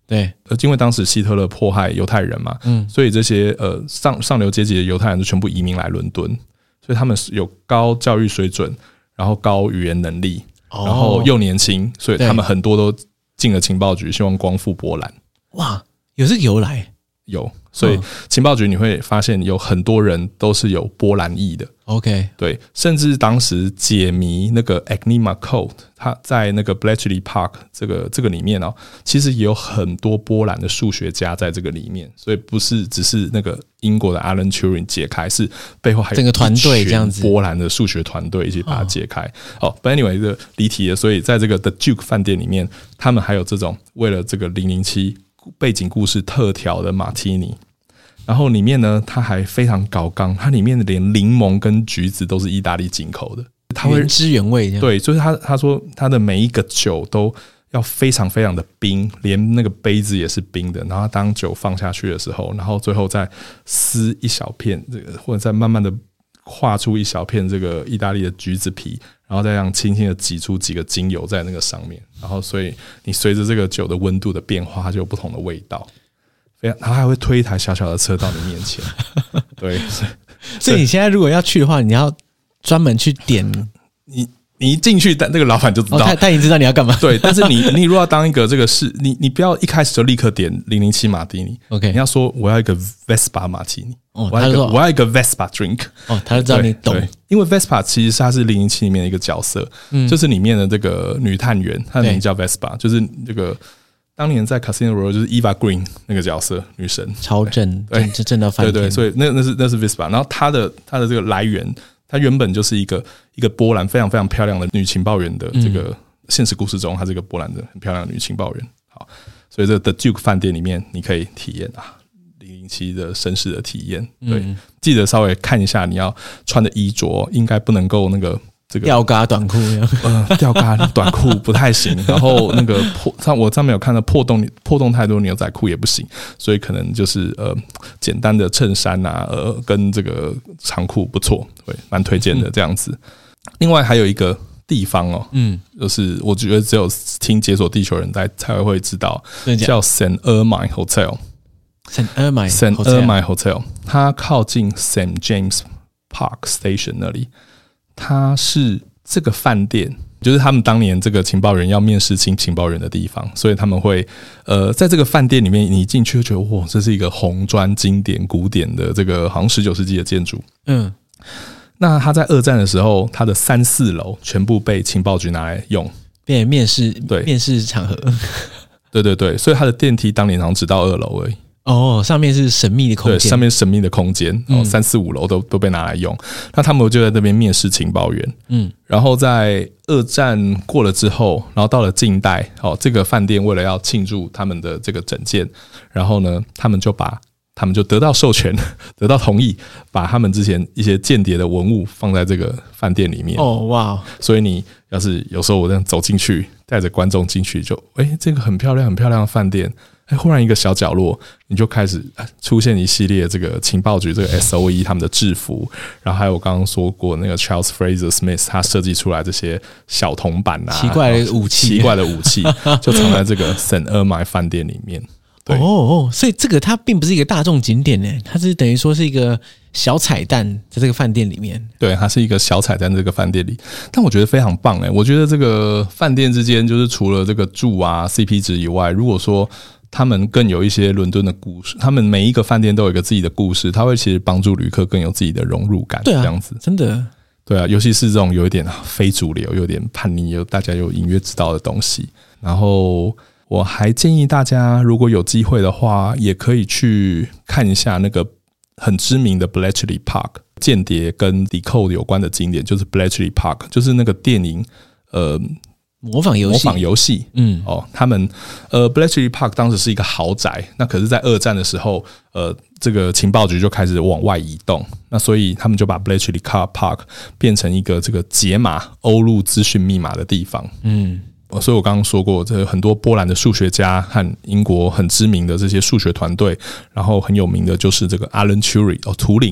对， 呃，因为当时希特勒迫害犹太人嘛，嗯，所以这些呃上上流阶级的犹太人就全部移民来伦敦，所以他们是有高教育水准，然后高语言能力，哦、然后又年轻，所以他们很多都进了情报局，希望光复波兰。 哇，有这个由来。 有，所以情报局你会发现有很多人都是有波兰裔的。 OK， 对，甚至当时解谜那个 Enigma Code， 它在那个 Bletchley Park 这个这个里面哦，其实也有很多波兰的数学家在这个里面，所以不是只是那个英国的 Alan Turing 解开，是背后还有整个团队这样子， 波兰的数学团队一起把它解开。哦, 哦 ，But anyway， 这离题了，所以在这个 The Duke 饭店里面，他们还有这种为了这个零零七背景故事特调的马提尼。然后里面呢，它还非常搞纲，它里面连柠檬跟橘子都是意大利进口的，它会原汁原味这样。 对，就是他他说他的每一个酒都要非常非常的冰，连那个杯子也是冰的。然后当酒放下去的时候，然后最后再撕一小片这个，或者再慢慢的画出一小片这个意大利的橘子皮，然后再这样轻轻的挤出几个精油在那个上面。然后所以你随着这个酒的温度的变化，它就有不同的味道。非常，他还会推一台小小的车到你面前，对， 所以你现在如果要去的话，你要专门去点你，你一进去，但那个老板就知道，哦、 他他已经知道你要干嘛。 对，但是你你如果要当一个这个是，你你不要一开始就立刻点零零七马提尼 ，OK， 你要说我要一个 Vespa 马提尼，哦，我要一个我要一个 Vespa drink， 哦， 他就知道你懂， 因为 Vespa 其实它是零零七里面的一个角色，嗯，就是里面的这个女探员，她的名叫 Vespa， 就是这个。当年在 Casino Royale 就是 Eva Green 那个角色，女神超正，对，正到翻天。 对对，所以那那是那是 Vespa， 然后她的她的这个来源，她原本就是一个一个波兰非常非常漂亮的女情报员的这个现实故事中，她是一个波兰的很漂亮的女情报员。好，所以这个 The Duke 饭店里面你可以体验啊零零七的绅士的体验。对，嗯、记得稍微看一下你要穿的衣着，应该不能够那个。这个吊嘎短裤一样， 呃，吊嘎短裤不太行。然后那个破，我上面有看到破洞，破洞太多牛仔裤也不行，所以可能就是呃简单的衬衫啊，呃跟这个长裤不错，对，蛮推荐的这样子。嗯、另外还有一个地方哦，嗯，就是我觉得只有听解锁地球人才才会知道，叫 Saint Ermine Hotel。Saint Ermine Saint Ermine Hotel， 它靠近 Saint James Park Station 那里。它是这个饭店，就是他们当年这个情报员要面试情情报员的地方，所以他们会呃，在这个饭店里面，你一进去就觉得哇，这是一个红砖经典古典的这个好像十九世纪的建筑。嗯，那他在二战的时候，他的三四楼全部被情报局拿来用， 变成面试对面试场合。 对对对，所以他的电梯当年好像只到二楼而已。 哦，上面是神秘的空间， 对，上面神秘的空间，哦，三四五楼都都被拿来用。那他们就在那边面试情报员，嗯，然后在二战过了之后，然后到了近代，哦，这个饭店为了要庆祝他们的这个整建，然后呢，他们就把他们就得到授权，得到同意，把他们之前一些间谍的文物放在这个饭店里面。 哦，哇！ 所以你要是有时候我这样走进去，带着观众进去就，就哎，这个很漂亮、很漂亮的饭店。哎，忽然一个小角落，你就开始出现一系列这个情报局这个 S O E 他们的制服，然后还有我刚刚说过那个 Charles Fraser Smith 他设计出来这些小铜板啊， 奇怪的武器， 奇怪的武器就藏在这个 Saint Ermine 饭店里面。 哦哦，所以这个它并不是一个大众景点呢，它是等于说是一个小彩蛋在这个饭店里面。 对，它是一个小彩蛋在这个饭店里，但我觉得非常棒哎！我觉得这个饭店之间就是除了这个住啊 C P 值以外，如果说他们更有一些伦敦的故事，他们每一个饭店都有一个自己的故事，他会其实帮助旅客更有自己的融入感。 对啊， 这样子真的， 对啊，尤其是这种有一点非主流、有点叛逆、有大家有隐约知道的东西。然后我还建议大家，如果有机会的话，也可以去看一下那个很知名的 Bletchley Park 间谍跟 Decode 有关的经典，就是 Bletchley Park， 就是那个电影呃。 模仿游戏， 模仿游戏，嗯，哦，他们呃 ，Bletchley Park 当时是一个豪宅，那可是，在二战的时候，呃，这个情报局就开始往外移动，那所以他们就把 Bletchley Park 变成一个这个解码欧陆资讯密码的地方，嗯，所以我刚刚说过，这很多波兰的数学家和英国很知名的这些数学团队，然后很有名的就是这个 Alan Turing 哦，图灵。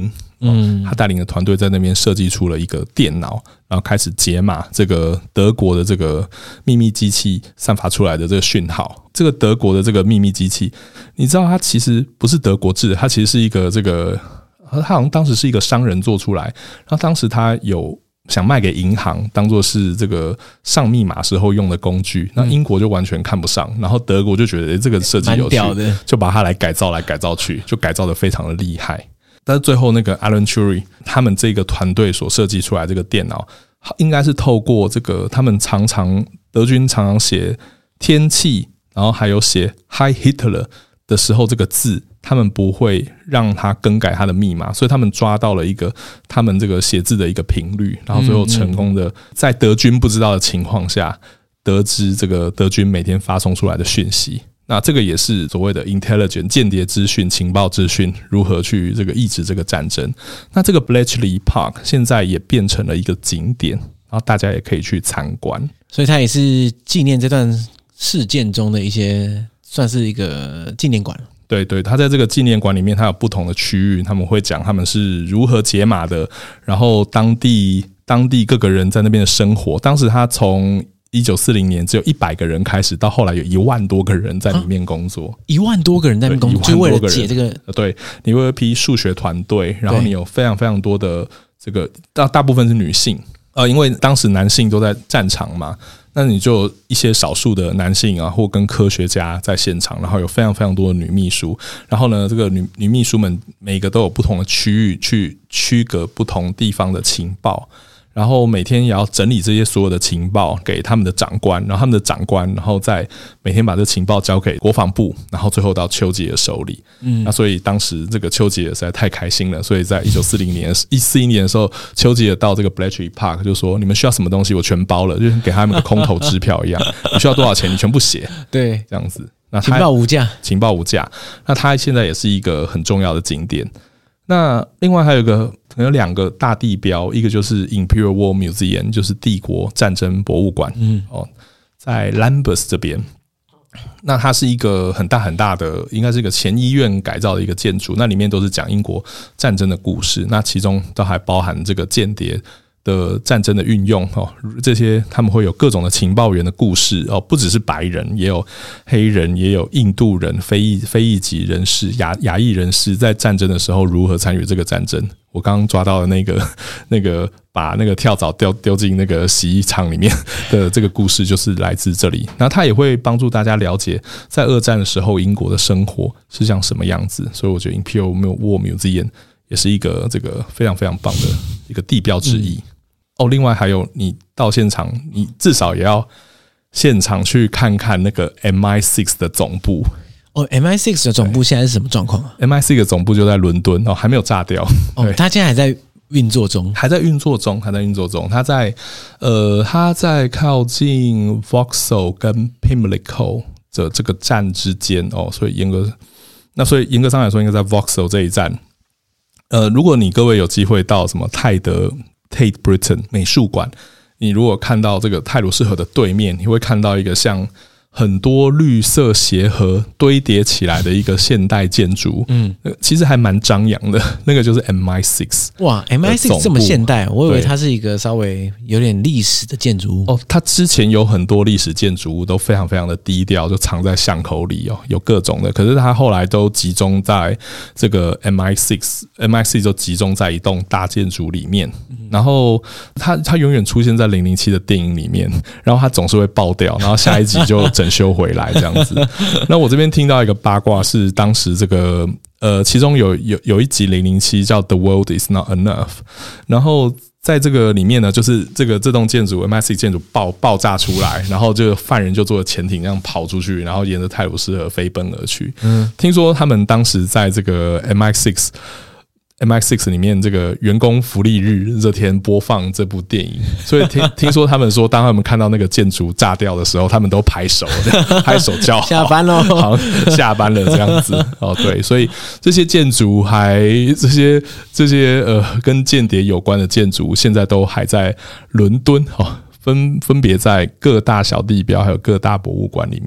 嗯，他带领的团队在那边设计出了一个电脑，然后开始解码这个德国的这个秘密机器散发出来的这个讯号。这个德国的这个秘密机器，你知道它其实不是德国制的，它其实是一个这个，它好像当时是一个商人做出来，然后当时他有想卖给银行，当作是这个上密码时候用的工具。那英国就完全看不上，然后德国就觉得、欸、这个设计有趣，就把它来改造来改造去，就改造的非常的厉害。但是最后那个 Alan Turing 他们这个团队所设计出来这个电脑，应该是透过这个他们常常德军常常写天气，然后还有写 Hi Hitler 的时候这个字，他们不会让他更改他的密码，所以他们抓到了一个他们这个写字的一个频率，然后最后成功的在德军不知道的情况下得知这个德军每天发送出来的讯息。那这个也是所谓的 intelligence 间谍资讯、情报资讯如何去这个抑制这个战争。那这个 Bletchley Park 现在也变成了一个景点，然后大家也可以去参观， 所以它也是纪念这段事件中的一些，算是一个纪念馆。 对对，他在这个纪念馆里面，他有不同的区域，他们会讲他们是如何解码的，然后当地当地各个人在那边的生活。当时他从一九四零年只有一百个人开始，到后来有一万多个人在里面工作， 一、啊、万多个人在里面工作，就为了解这个。 对，你会有一批数学团队，然后你有非常非常多的这个大大部分是女性，呃，因为当时男性都在战场嘛。那你就有一些少数的男性啊，或跟科学家在现场，然后有非常非常多的女秘书，然后呢，这个女女秘书们每个都有不同的区域去区隔不同地方的情报，然后每天也要整理这些所有的情报给他们的长官，然后他们的长官，然后再每天把这情报交给国防部，然后最后到丘吉尔手里。嗯，那所以当时这个丘吉尔实在太开心了，所以在一九四零年、一九四一年的时候，丘吉尔到这个 Bletchley Park 就说：“你们需要什么东西，我全包了，就跟给他们个空头支票一样，你需要多少钱，你全部写。”对，这样子。那情报无价， 情报无价。那它现在也是一个很重要的景点。那另外还有一个可能有两个大地标，一个就是 Imperial War Museum， 就是帝国战争博物馆，嗯，哦，在 Lambeth 这边。那它是一个很大很大的，应该是一个前医院改造的一个建筑，那里面都是讲英国战争的故事，那其中都还包含这个间谍的战争的运用哦，这些他们会有各种的情报员的故事哦，不只是白人，也有黑人，也有印度人、非裔非裔籍人士、亚亚裔人士，在战争的时候如何参与这个战争。我刚刚抓到的那个那个把那个跳蚤丢丢进那个洗衣厂里面的这个故事，就是来自这里。那它也会帮助大家了解，在二战的时候英国的生活是像什么样子。所以我觉得 Imperial War Museum 也是一个这个非常非常棒的一个地标之一。嗯哦，另外还有，你到现场，你至少也要现场去看看那个 M I 六 的总部。 哦 ，M I 六 的总部现在是什么状况啊 ？M I 六 的总部就在伦敦哦，还没有炸掉。 哦，它现在还在运作中， 还在运作中，还在运作中。它在呃，它在靠近 Vauxhall 跟 Pimlico 的这个站之间哦，所以严格那所以严格上来说，应该在 Vauxhall 这一站。呃，如果你各位有机会到什么泰德Tate Britain 美术馆，你如果看到这个泰晤士河的对面，你会看到一个像很多绿色鞋盒堆叠起来的一个现代建筑，嗯，其实还蛮张扬的。那个就是 M I 六。 哇 ，M I 六 这么现代，我以为它是一个稍微有点历史的建筑物。 哦，它之前有很多历史建筑物都非常非常的低调，就藏在巷口里哦，有各种的。可是它后来都集中在这个 M I 六 ，M I 六 就集中在一栋大建筑里面。然后它它永远出现在零零七的电影里面，然后它总是会爆掉，然后下一集就整修回来这样子。那我这边听到一个八卦是，当时这个呃，其中有有有一集零零七叫 The World Is Not Enough， 然后在这个里面呢，就是这个这栋建筑 M I 六 建筑爆爆炸出来，然后就犯人就坐着潜艇这样跑出去，然后沿着泰晤士河飞奔而去。嗯，听说他们当时在这个 M I 六。M I 六 里面这个员工福利日这天播放这部电影，所以听听说他们说，当他们看到那个建筑炸掉的时候，他们都拍手，拍手叫好， 下班喽， 好下班了这样子。哦，对，所以这些建筑还这些这些呃跟间谍有关的建筑，现在都还在伦敦哦，分分别在各大小地标还有各大博物馆里面。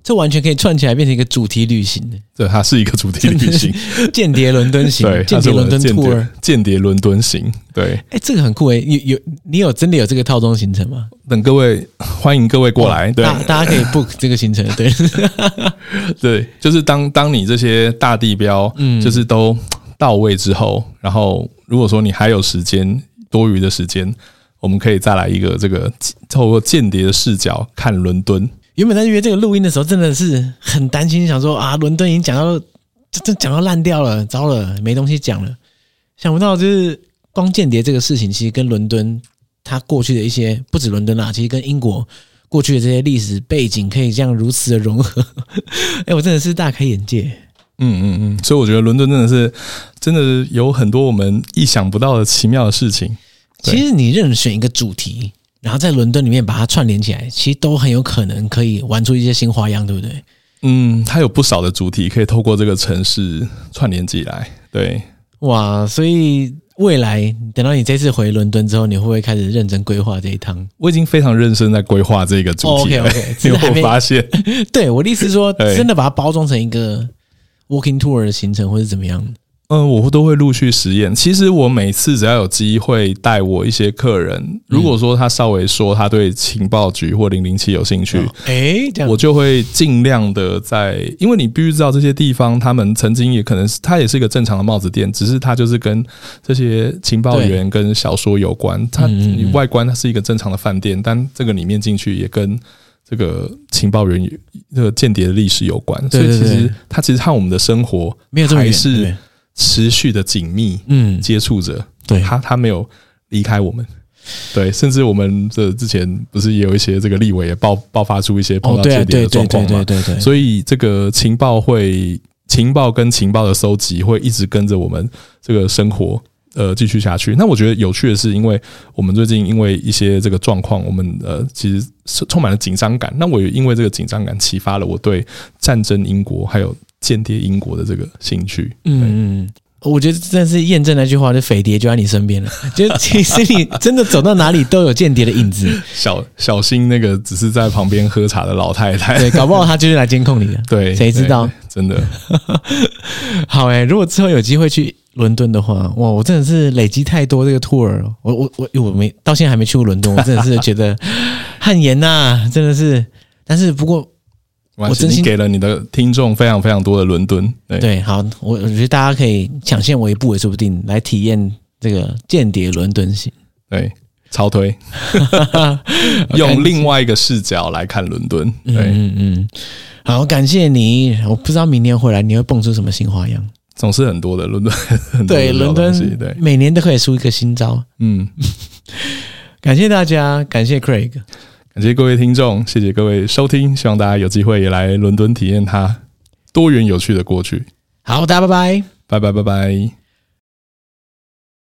这完全可以串起来变成一个主题旅行的。 对，它是一个主题旅行， 间谍伦敦行， 对， 间谍伦敦 tour， 间谍伦敦行，对， 哎、欸，这个很酷哎、欸，有有你有真的有这个套装行程吗？ 等各位，欢迎各位过来，对， 大大家可以 book 这个行程，对， 对，就是当当你这些大地标，嗯，就是都到位之后，然后如果说你还有时间多余的时间，我们可以再来一个这个透过间谍的视角看伦敦。 原本在约这个录音的时候，真的是很担心，想说啊，伦敦已经讲到这讲到烂掉了，糟了，没东西讲了。想不到就是光间谍这个事情，其实跟伦敦它过去的一些，不止伦敦啦，其实跟英国过去的这些历史背景，可以这样如此的融合。哎、欸，我真的是大开眼界。 嗯嗯嗯，所以我觉得伦敦真的是真的有很多我们意想不到的奇妙的事情。 其实你任选一个主题，然后在伦敦里面把它串联起来，其实都很有可能可以玩出一些新花样，对不对？ 嗯，它有不少的主题可以透过这个城市串联起来。对， 哇，所以未来等到你这次回伦敦之后，你会不会开始认真规划这一趟？ 我已经非常认真在规划这个主题了。 哦、OK OK， 你有没有发现？ 对，我的意思是说，真的把它包装成一个 walking tour 的行程，或是怎么样？ 嗯，我都会陆续实验。其实我每次只要有机会带我一些客人，如果说他稍微说他对情报局或零零七有兴趣， 哎、哦欸， 我就会尽量的在，因为你必须知道这些地方，他们曾经也可能是，它也是一个正常的帽子店，只是它就是跟这些情报员跟小说有关。它你外观它是一个正常的饭店，但这个里面进去也跟这个情报员这个间谍的历史有关， 对对对， 所以其实它其实和我们的生活没有这么还是持续的紧密接触着，嗯，对，他他没有离开我们，对，甚至我们这之前不是也有一些这个立委也爆爆发出一些碰到间谍的状况嘛， 对对对对， 所以这个情报会情报跟情报的收集会一直跟着我们这个生活呃继续下去。那我觉得有趣的是，因为我们最近因为一些这个状况，我们呃其实充满了紧张感。那我也因为这个紧张感启发了我对战争英国还有间谍英国的这个兴趣。 嗯嗯，我觉得真的是验证那句话，就匪谍就在你身边了。就其实你真的走到哪里都有间谍的影子。小小心那个只是在旁边喝茶的老太太， 对，搞不好他就是来监控你的。 对， 谁知道？ 真的。 好哎，欸，如果之后有机会去伦敦的话，哇，我真的是累积太多这个 tour， 我我我我没到现在还没去过伦敦，我真的是觉得汗颜呐，真的是。但是不过。 我真心给了你的听众非常非常多的伦敦，对， 对，好，我我觉得大家可以抢先我一步也说不定，来体验这个间谍伦敦行， 对，超推，用另外一个视角来看伦敦，对， 嗯嗯，好，感谢你，我不知道明年回来你会蹦出什么新花样， 总是很多的伦敦，很多对，伦敦，对，每年都可以出一个新招，嗯，感谢大家，感谢 Craig。 感谢各位听众，谢谢各位收听，希望大家有机会也来伦敦体验它多元有趣的过去。 好，大家拜拜， 拜拜拜拜。